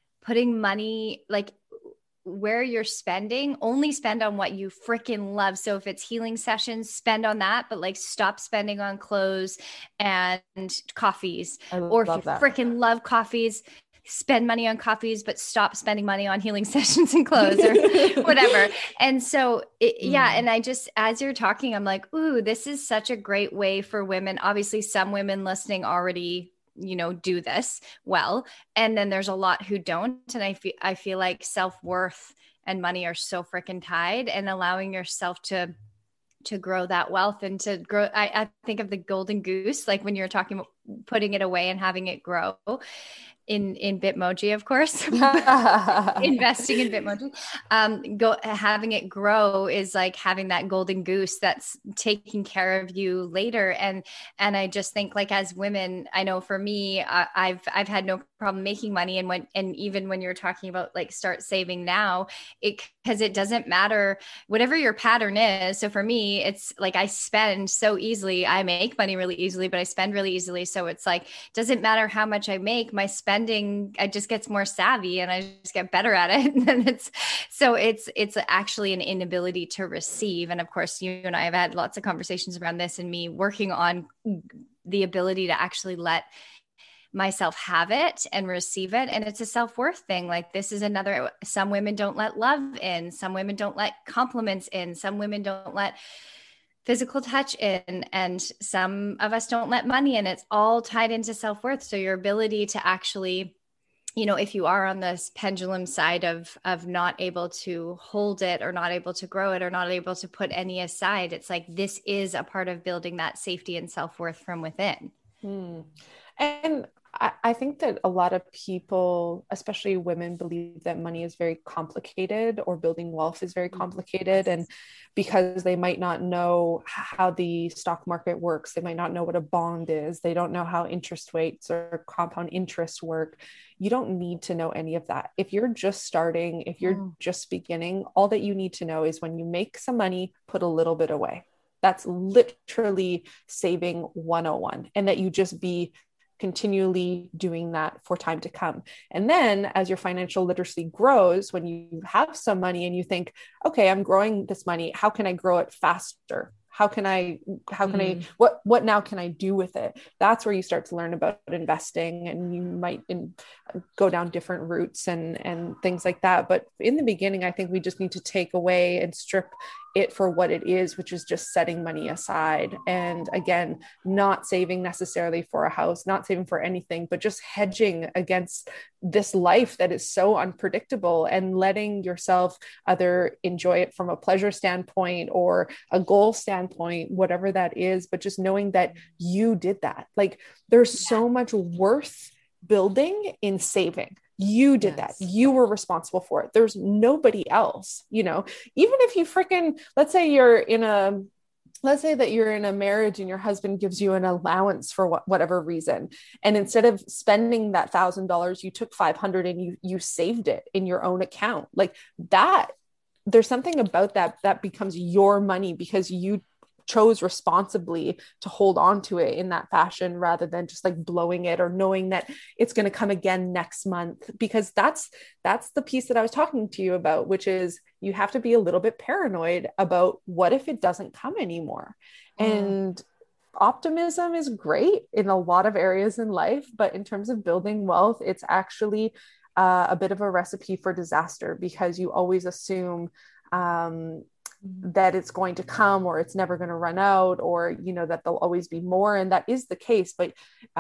S1: money, like where you're spending, only spend on what you freaking love. So if it's healing sessions, spend on that, but like stop spending on clothes and coffees. Or if you freaking love coffees, spend money on coffees, but stop spending money on healing sessions and clothes or whatever. And so, and I just, as you're talking, I'm like, ooh, this is such a great way for women. Obviously, some women listening already, do this well. And then there's a lot who don't. And I feel like self-worth and money are so freaking tied, and allowing yourself to grow that wealth and to grow. I think of the golden goose, like when you're talking about putting it away and having it grow in Bitmoji, of course, investing in Bitmoji, having it grow is like having that golden goose that's taking care of you later. And I just think, like, as women, I know for me, I've had no problem making money. And even when you're talking about like start saving now, because it doesn't matter whatever your pattern is. So for me, it's like I spend so easily. I make money really easily, but I spend really easily. So it's like, doesn't matter how much I make, my spending, I just gets more savvy and I just get better at it. And it's actually an inability to receive. And of course, you and I have had lots of conversations around this, and me working on the ability to actually let myself have it and receive it. And it's a self-worth thing. Like, this is another, some women don't let love in, some women don't let compliments in, some women don't let physical touch in, and some of us don't let money in. It's all tied into self-worth. So your ability to actually, if you are on this pendulum side of not able to hold it or not able to grow it or not able to put any aside, it's like, this is a part of building that safety and self-worth from within.
S3: And I think that a lot of people, especially women, believe that money is very complicated, or building wealth is very complicated. And because they might not know how the stock market works, they might not know what a bond is, they don't know how interest rates or compound interest work. You don't need to know any of that. If you're just starting, if you're just beginning, all that you need to know is when you make some money, put a little bit away. That's literally saving 101, and that you just be continually doing that for time to come. And then as your financial literacy grows, when you have some money and you think, okay, I'm growing this money, how can I grow it faster? What now can I do with it? That's where you start to learn about investing, and you might go down different routes and things like that. But in the beginning, I think we just need to take away and strip it for what it is, which is just setting money aside. And again, not saving necessarily for a house, not saving for anything, but just hedging against this life that is so unpredictable, and letting yourself either enjoy it from a pleasure standpoint or a goal standpoint, whatever that is, but just knowing that you did that. Like, there's so much worth building in saving. You did that. You were responsible for it. There's nobody else, even if you let's say you're in let's say that you're in a marriage and your husband gives you an allowance for whatever reason. And instead of spending that $1,000, you took 500 and you saved it in your own account. Like that, there's something about that becomes your money because you chose responsibly to hold on to it in that fashion rather than just like blowing it or knowing that it's going to come again next month. Because that's the piece that I was talking to you about, which is you have to be a little bit paranoid about what if it doesn't come anymore. And optimism is great in a lot of areas in life, but in terms of building wealth, it's actually a bit of a recipe for disaster because you always assume that it's going to come or it's never going to run out, or, you know, that there'll always be more. And that is the case. But,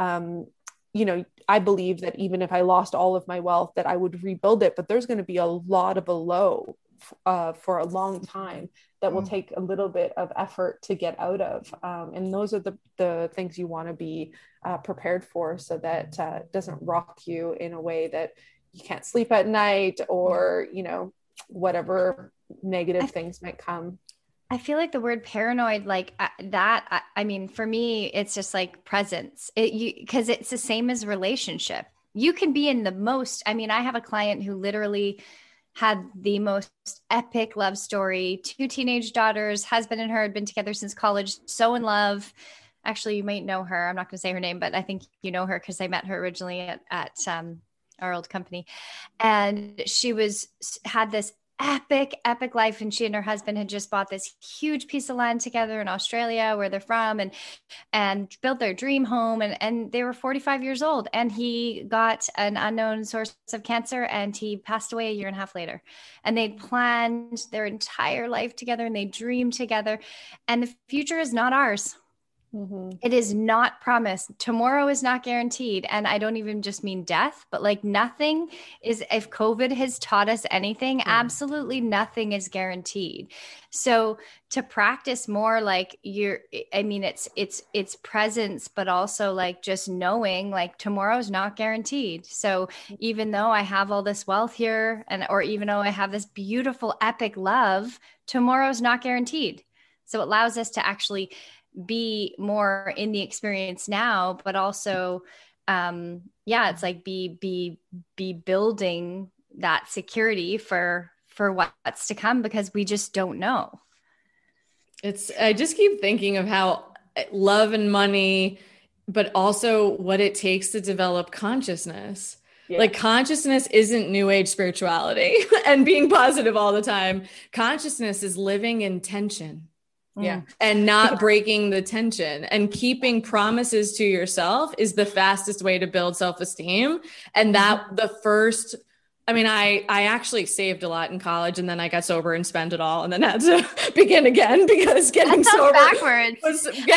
S3: you know, I believe that even if I lost all of my wealth, that I would rebuild it, but there's going to be a lot of a low for a long time that will take a little bit of effort to get out of. And those are the things you want to be prepared for, so that it doesn't rock you in a way that you can't sleep at night, or, you know, whatever negative things might come.
S1: I feel like the word paranoid, like that, I mean, for me, it's just like presence. Because it's the same as relationship. You can be in the most, I mean, I have a client who literally had the most epic love story, 2 teenage daughters, husband and her had been together since college, so in love. Actually, you might know her. I'm not going to say her name, but I think you know her because I met her originally at our old company. And she had this epic life. And she and her husband had just bought this huge piece of land together in Australia, where they're from, and built their dream home. And they were 45 years old, and he got an unknown source of cancer and he passed away a year and a half later. And they'd planned their entire life together and they dreamed together, and the future is not ours. Mm-hmm. It is not promised. Tomorrow is not guaranteed. And I don't even just mean death, but like nothing is, if COVID has taught us anything, absolutely nothing is guaranteed. So to practice more, like it's presence, but also like just knowing like tomorrow's not guaranteed. So even though I have all this wealth here, or even though I have this beautiful, epic love, tomorrow's not guaranteed. So it allows us to actually be more in the experience now, but also, it's like be building that security for what's to come, because we just don't know.
S2: I just keep thinking of how love and money, but also what it takes to develop consciousness. Yeah. Like consciousness isn't new age spirituality and being positive all the time. Consciousness is living in tension. Yeah. And not breaking the tension, and keeping promises to yourself is the fastest way to build self-esteem. And that the first, I mean, I actually saved a lot in college, and then I got sober and spent it all, and then had to begin again because getting sober was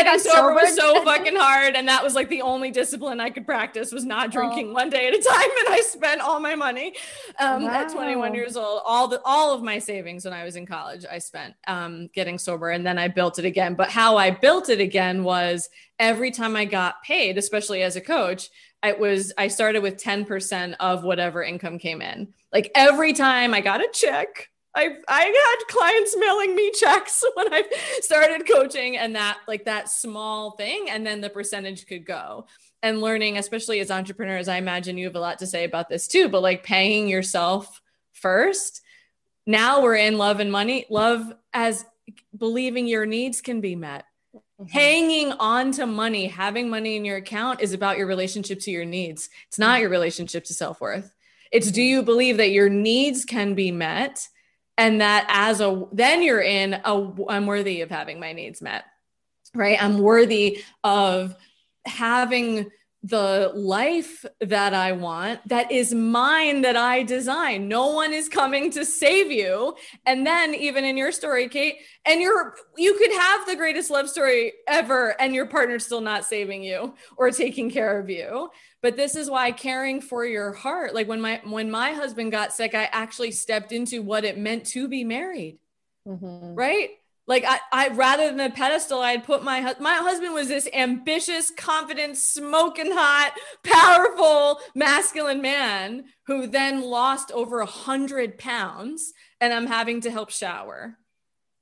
S2: so fucking hard. And that was like the only discipline I could practice was not drinking one day at a time. And I spent all my money at 21 years old. All of my savings when I was in college, I spent getting sober, and then I built it again. But how I built it again was every time I got paid, especially as a coach, I started with 10% of whatever income came in. Like every time I got a check, I had clients mailing me checks when I started coaching, and that small thing. And then the percentage could go. And learning, especially as entrepreneurs, I imagine you have a lot to say about this too, but like paying yourself first. Now we're in love and money. Love as believing your needs can be met. Mm-hmm. Hanging on to money, having money in your account is about your relationship to your needs. It's not your relationship to self-worth. It's, do you believe that your needs can be met, and that then you're in I'm worthy of having my needs met, right? I'm worthy of having the life that I want, that is mine, that I design. No one is coming to save you. And then even in your story, Kate, and you could have the greatest love story ever, and your partner's still not saving you or taking care of you. But this is why caring for your heart, like when my husband got sick, I actually stepped into what it meant to be married, right? Like I rather than a pedestal, I had put my husband was this ambitious, confident, smoking hot, powerful, masculine man who then lost over 100 pounds, and I'm having to help shower.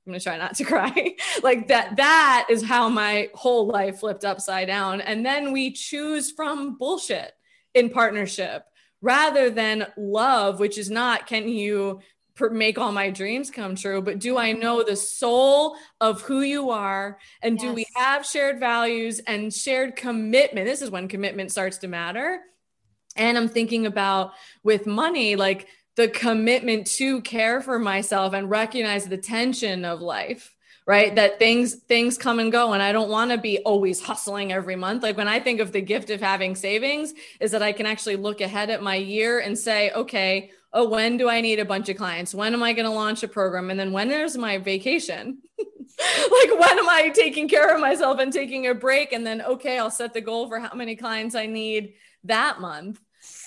S2: I'm going to try not to cry. Like that is how my whole life flipped upside down. And then we choose from bullshit in partnership rather than love, which is not, can you make all my dreams come true, but do I know the soul of who you are? And do we have shared values and shared commitment? This is when commitment starts to matter. And I'm thinking about with money, like the commitment to care for myself and recognize the tension of life, right? That things come and go. And I don't want to be always hustling every month. Like when I think of the gift of having savings is that I can actually look ahead at my year and say, okay, when do I need a bunch of clients? When am I going to launch a program? And then when is my vacation? Like when am I taking care of myself and taking a break? And then, okay, I'll set the goal for how many clients I need that month.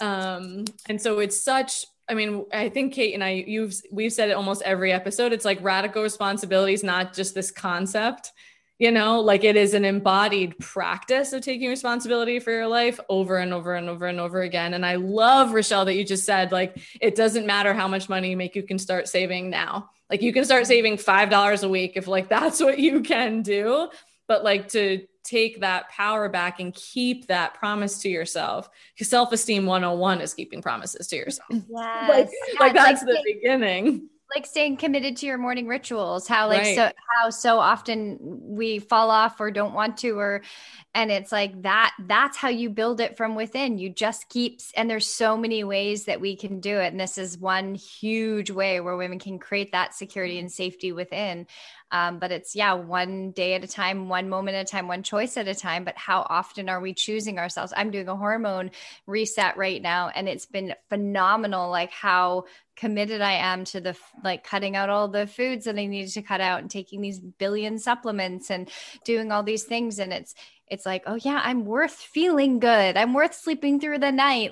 S2: And so it's such, I mean, I think Kate and we've said it almost every episode. It's like radical responsibility is not just this concept, like it is an embodied practice of taking responsibility for your life over and over and over and over again. And I love, Rochelle, that you just said, like, it doesn't matter how much money you make, you can start saving now. Like you can start saving $5 a week if like, that's what you can do. But like to take that power back and keep that promise to yourself. Because self-esteem 101 is keeping promises to yourself.
S1: Yes.
S2: Like that's the beginning.
S1: Like staying committed to your morning rituals, how so often we fall off or don't want to, and it's like that's how you build it from within. You just and there's so many ways that we can do it. And this is one huge way where women can create that security and safety within. But it's, one day at a time, one moment at a time, one choice at a time. But how often are we choosing ourselves? I'm doing a hormone reset right now, and it's been phenomenal. Like how committed I am to the cutting out all the foods that I needed to cut out and taking these billion supplements and doing all these things. And it's like, oh yeah, I'm worth feeling good. I'm worth sleeping through the night.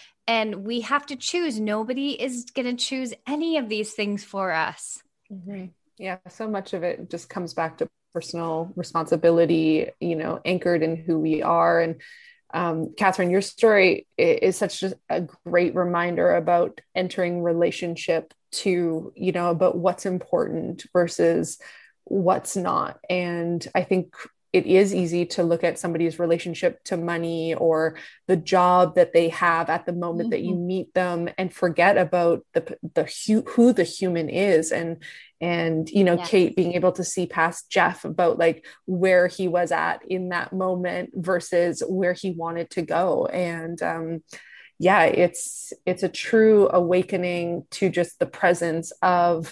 S1: And we have to choose. Nobody is going to choose any of these things for us.
S3: Mm-hmm. Yeah. So much of it just comes back to personal responsibility, anchored in who we are. And Catherine, your story is such a great reminder about entering relationship to, about what's important versus what's not. And I think it is easy to look at somebody's relationship to money or the job that they have at the moment that you meet them and forget about who the human is. And Kate being able to see past Jeff about like where he was at in that moment versus where he wanted to go. And it's a true awakening to just the presence of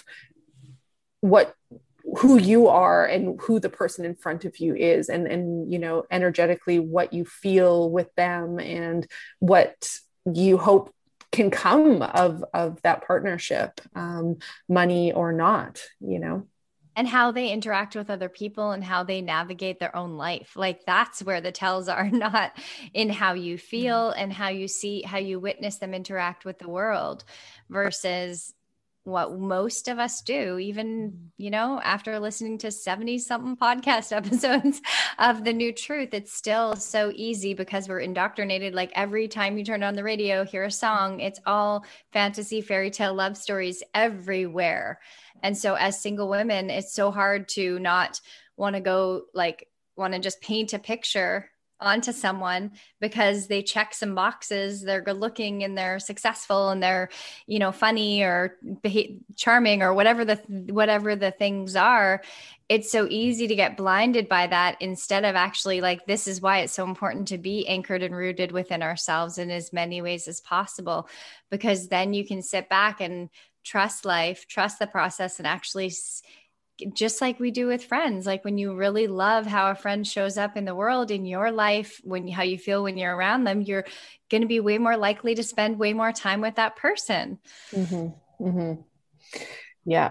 S3: who you are and who the person in front of you is, and energetically what you feel with them and what you hope can come of that partnership, money or not,
S1: and how they interact with other people and how they navigate their own life. Like that's where the tells are, not in how you feel and how you witness them interact with the world versus what most of us do, even, after listening to 70 something podcast episodes of The New Truth, it's still so easy because we're indoctrinated. Like every time you turn on the radio, hear a song, it's all fantasy, fairy tale, love stories everywhere. And so as single women, it's so hard to not want to just paint a picture onto someone because they check some boxes. They're good looking and they're successful and they're, funny or charming or whatever the things are. It's so easy to get blinded by that instead of actually this is why it's so important to be anchored and rooted within ourselves in as many ways as possible, because then you can sit back and trust life, trust the process, and actually just like we do with friends, like when you really love how a friend shows up in the world in your life, how you feel when you're around them, you're going to be way more likely to spend way more time with that person.
S3: Mm-hmm. Mm-hmm. Yeah.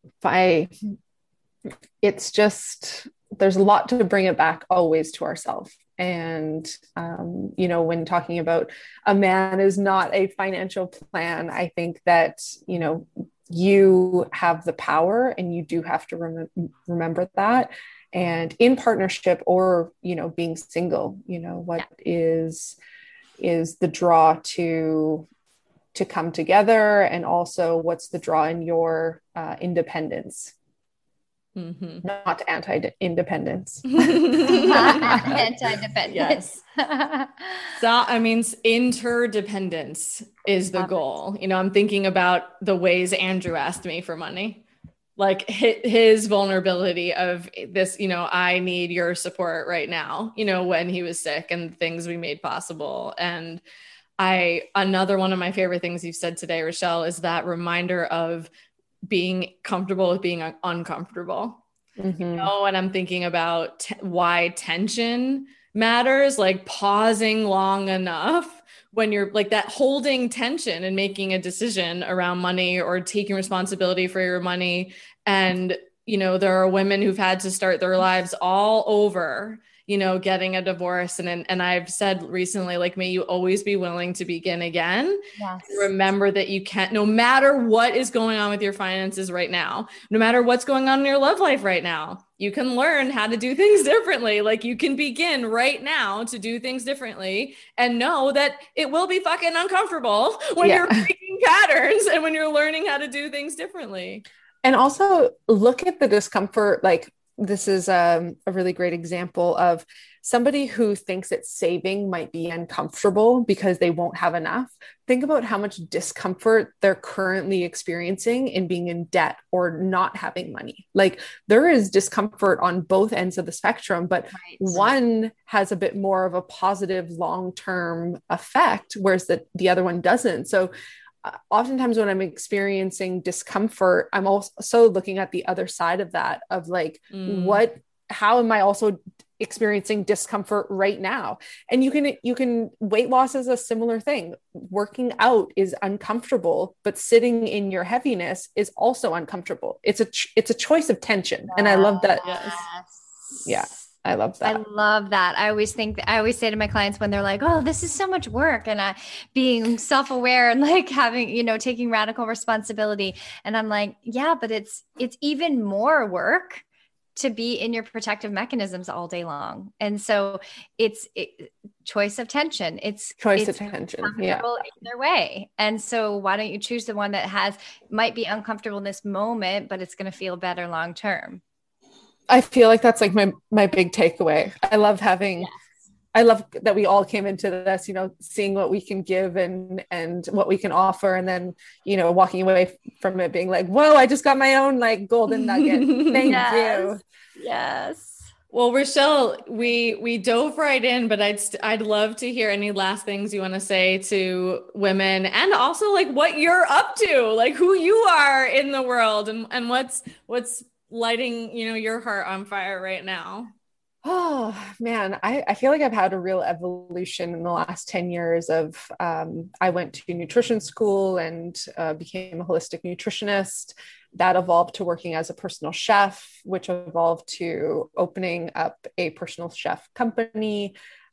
S3: It's just, there's a lot to bring it back always to ourselves. And, when talking about a man is not a financial plan, I think that, you have the power and you do have to remember that. And in partnership or, being single, what is the draw to come together, and also what's the draw in your independence? not anti-independence.
S1: Anti-dependence.
S2: Yes. So, I mean, interdependence is the goal. You know, I'm thinking about the ways Andrew asked me for money, like his vulnerability of this, you know, I need your support right now, you know, when he was sick and things we made possible. And another one of my favorite things you've said today, Rochelle, is that reminder of being comfortable with being uncomfortable. You know, and I'm thinking about why tension matters, like pausing long enough when you're like that, holding tension and making a decision around money or taking responsibility for your money. And, you know, there are women who've had to start their lives all over, you know, getting a divorce. And I've said recently, like, may you always be willing to begin again.
S1: Yes.
S2: Remember that you can't, no matter what is going on with your finances right now, no matter what's going on in your love life right now, you can learn how to do things differently. Like, you can begin right now to do things differently and know that it will be fucking uncomfortable when you're breaking patterns and when you're learning how to do things differently.
S3: And also look at the discomfort. Like, this is a really great example of somebody who thinks that saving might be uncomfortable because they won't have enough. Think about how much discomfort they're currently experiencing in being in debt or not having money. Like, there is discomfort on both ends of the spectrum, but one has a bit more of a positive long-term effect, whereas the other one doesn't. So oftentimes when I'm experiencing discomfort, I'm also looking at the other side of that, of like, how am I also experiencing discomfort right now? And you can weight loss is a similar thing. Working out is uncomfortable, but sitting in your heaviness is also uncomfortable. It's a choice of tension. And I love that.
S1: Yes.
S3: Yeah. I love that.
S1: I love that. I always say to my clients when they're like, oh, this is so much work, and being self-aware and like having, you know, taking radical responsibility. And I'm like, yeah, but it's even more work to be in your protective mechanisms all day long. And so it's choice of tension. It's
S3: choice of tension. Yeah.
S1: Either way. And so why don't you choose the one that might be uncomfortable in this moment, but it's going to feel better long-term.
S3: I feel like that's like my big takeaway. I love that we all came into this, you know, seeing what we can give and what we can offer. And then, you know, walking away from it being like, whoa, I just got my own like golden nugget. Thank you.
S1: Yes.
S2: Well, Rochelle, we dove right in, but I'd love to hear any last things you want to say to women, and also like what you're up to, like who you are in the world, and what's lighting, you know, your heart on fire right now.
S3: Oh man, I feel like I've had a real evolution in the last 10 years of, I went to nutrition school and became a holistic nutritionist. That evolved to working as a personal chef, which evolved to opening up a personal chef company.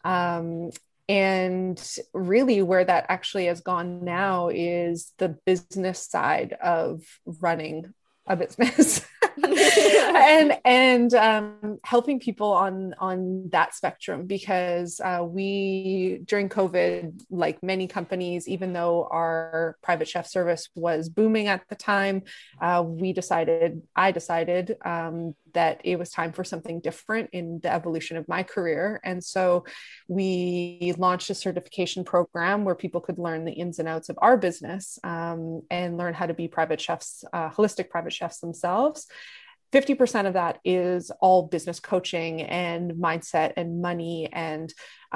S3: And really where that actually has gone now is the business side of running a business. and helping people on that spectrum, because we, during COVID, like many companies, even though our private chef service was booming at the time, I decided that it was time for something different in the evolution of my career. And so we launched a certification program where people could learn the ins and outs of our business, and learn how to be private chefs, holistic private chefs themselves. 50% of that is all business coaching and mindset and money. And,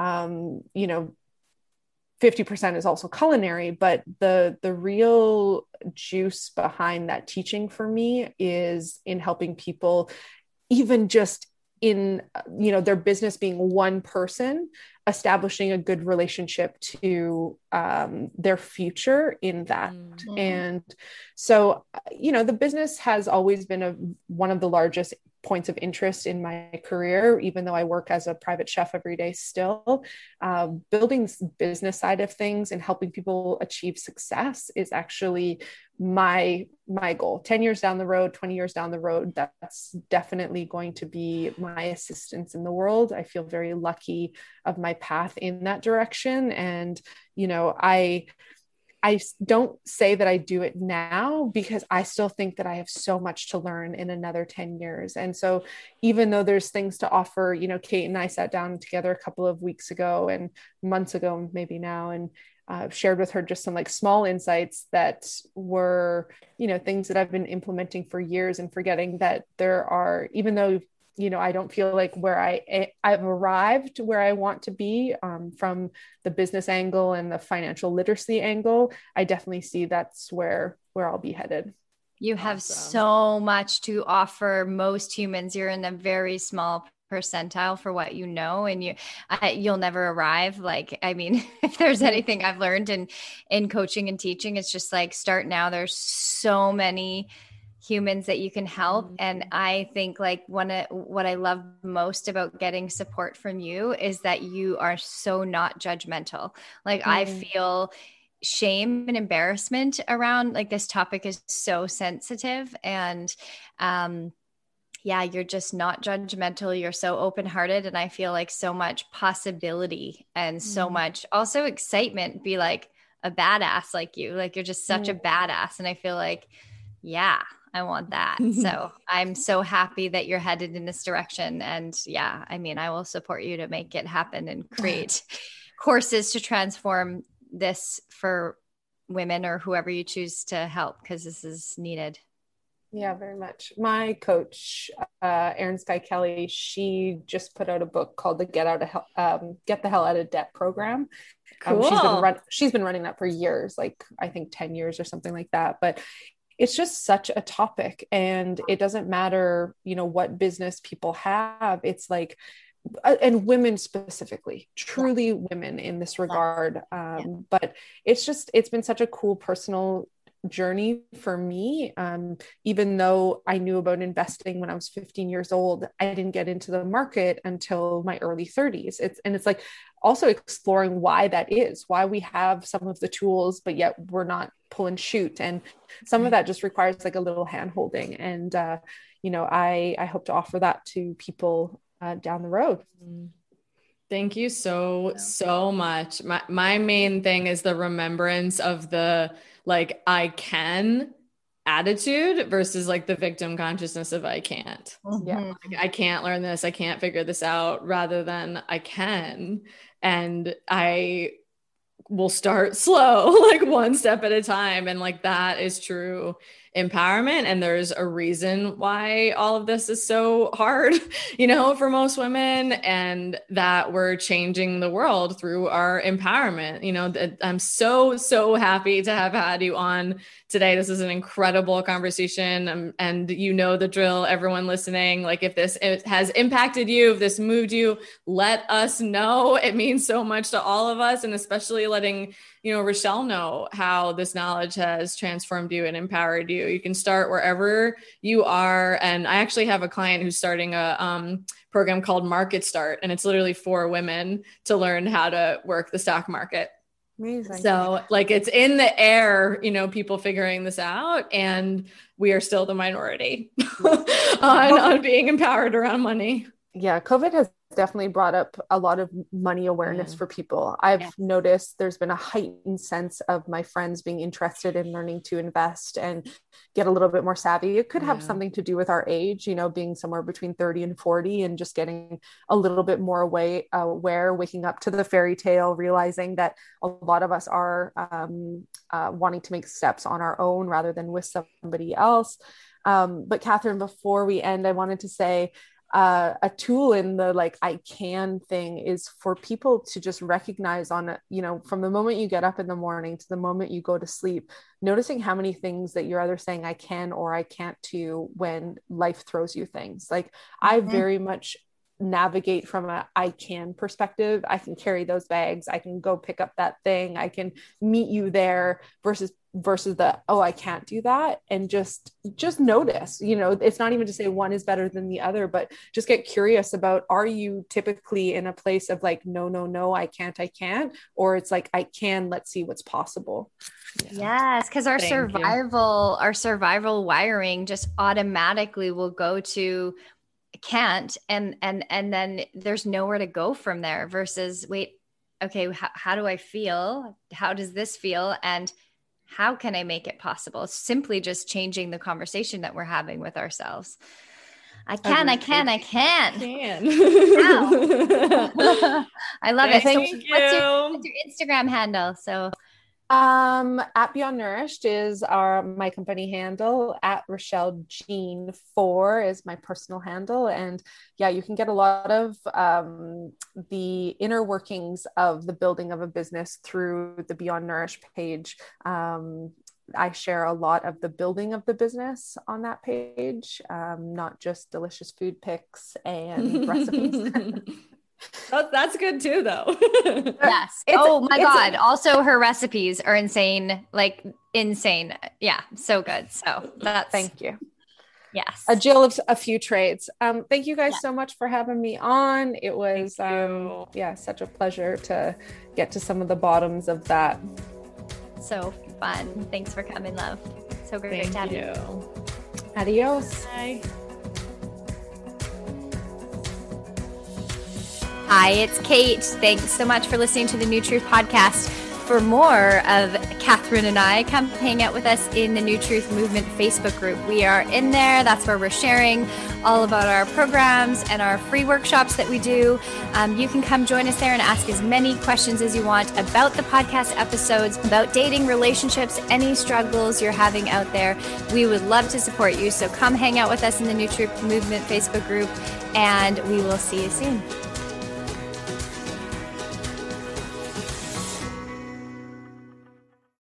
S3: 50% is also culinary, but the real juice behind that teaching for me is in helping people, even just in, their business being one person, establishing a good relationship to their future in that. Mm-hmm. And so, the business has always been one of the largest points of interest in my career, even though I work as a private chef every day still. Building this business side of things and helping people achieve success is actually my goal. 10 years down the road, 20 years down the road, that's definitely going to be my assistance in the world. I feel very lucky of my path in that direction. And, don't say that I do it now because I still think that I have so much to learn in another 10 years. And so even though there's things to offer, you know, Kate and I sat down together a couple of weeks ago and months ago, maybe now, and shared with her just some like small insights that were, you know, things that I've been implementing for years, and forgetting that there are, even though, you know, I don't feel like I've arrived where I want to be from the business angle and the financial literacy angle. I definitely see that's where I'll be headed.
S1: You have so much to offer most humans. You're in a very small percentile for what you know, and you'll never arrive. Like, I mean, if there's anything I've learned in coaching and teaching, it's just like, start now. There's so many humans that you can help. And I think like what I love most about getting support from you is that you are so not judgmental. Like I feel shame and embarrassment around like this topic is so sensitive, and yeah, you're just not judgmental. You're so open-hearted. And I feel like so much possibility and so much also excitement, be like a badass like you, like you're just such a badass. And I feel like, yeah, I want that. So I'm so happy that you're headed in this direction. And yeah, I mean, I will support you to make it happen and create courses to transform this for women or whoever you choose to help, because this is needed.
S3: Yeah, very much. My coach, Erin Sky Kelly, she just put out a book called the Get the Hell Out of Debt program.
S2: Cool.
S3: She's been running that for years, like I think 10 years or something like that. But it's just such a topic, and it doesn't matter, you know, what business people have. It's like, and women specifically, truly women in this regard. But it's been such a cool personal journey for me. Even though I knew about investing when I was 15 years old, I didn't get into the market until my early 30s. It's like also exploring why that is, why we have some of the tools, but yet we're not pull and shoot. And some of that just requires like a little hand holding. And, you know, I hope to offer that to people down the road.
S2: Thank you so much. My main thing is the remembrance of the, like, I can attitude versus like the victim consciousness of I can't.
S3: Yeah.
S2: Like, I can't learn this. I can't figure this out, rather than I can. And I will start slow, like one step at a time. And like, that is true empowerment. And there's a reason why all of this is so hard, you know, for most women, and that we're changing the world through our empowerment. You know, I'm so happy to have had you on today. This is an incredible conversation. And you know the drill, everyone listening. Like, if it has impacted you, if this moved you, let us know. It means so much to all of us, and especially letting, you know, Rochelle know how this knowledge has transformed you and empowered you. You can start wherever you are. And I actually have a client who's starting a program called Market Start, and it's literally for women to learn how to work the stock market.
S3: Amazing.
S2: So like, it's in the air, you know, people figuring this out, and we are still the minority on being empowered around money.
S3: Yeah, COVID has definitely brought up a lot of money awareness for people. I've noticed there's been a heightened sense of my friends being interested in learning to invest and get a little bit more savvy. It could have something to do with our age, you know, being somewhere between 30 and 40, and just getting a little bit more aware, waking up to the fairy tale, realizing that a lot of us are wanting to make steps on our own rather than with somebody else. But Catherine, before we end, I wanted to say, a tool in the like I can thing is for people to just recognize on, you know, from the moment you get up in the morning to the moment you go to sleep, noticing how many things that you're either saying I can or I can't to when life throws you things. Like I very much navigate from a I can perspective. I can carry those bags. I can go pick up that thing. I can meet you there versus the, oh, I can't do that. And just notice, you know, it's not even to say one is better than the other, but just get curious about, are you typically in a place of like, no, I can't, or it's like, I can, let's see what's possible.
S1: Yes. Cause our survival wiring just automatically will go to can't. And then there's nowhere to go from there versus wait, okay, how do I feel? How does this feel? And how can I make it possible? Simply just changing the conversation that we're having with ourselves. I can. I love it.
S2: Thank
S1: so
S2: you.
S1: What's your Instagram handle? So
S3: at Beyond Nourished is my company handle. At Rochelle Jean 4 is my personal handle. And yeah, you can get a lot of the inner workings of the building of a business through the Beyond Nourished page. I share a lot of the building of the business on that page, not just delicious food pics and recipes.
S2: That's good too, though.
S1: Yes. God. Also, her recipes are insane, like insane. Yeah. So good. So
S3: thank you.
S1: Yes.
S3: A Jill of a few trades. Thank you guys so much for having me on. It was, such a pleasure to get to some of the bottoms of that.
S1: So fun. Thanks for coming, love. So great to have you.
S3: Adios.
S2: Bye.
S1: Hi, it's Kate. Thanks so much for listening to the New Truth podcast. For more of Catherine and I, come hang out with us in the New Truth Movement Facebook group. We are in there. That's where we're sharing all about our programs and our free workshops that we do. You can come join us there and ask as many questions as you want about the podcast episodes, about dating, relationships, any struggles you're having out there. We would love to support you. So come hang out with us in the New Truth Movement Facebook group, and we will see you soon.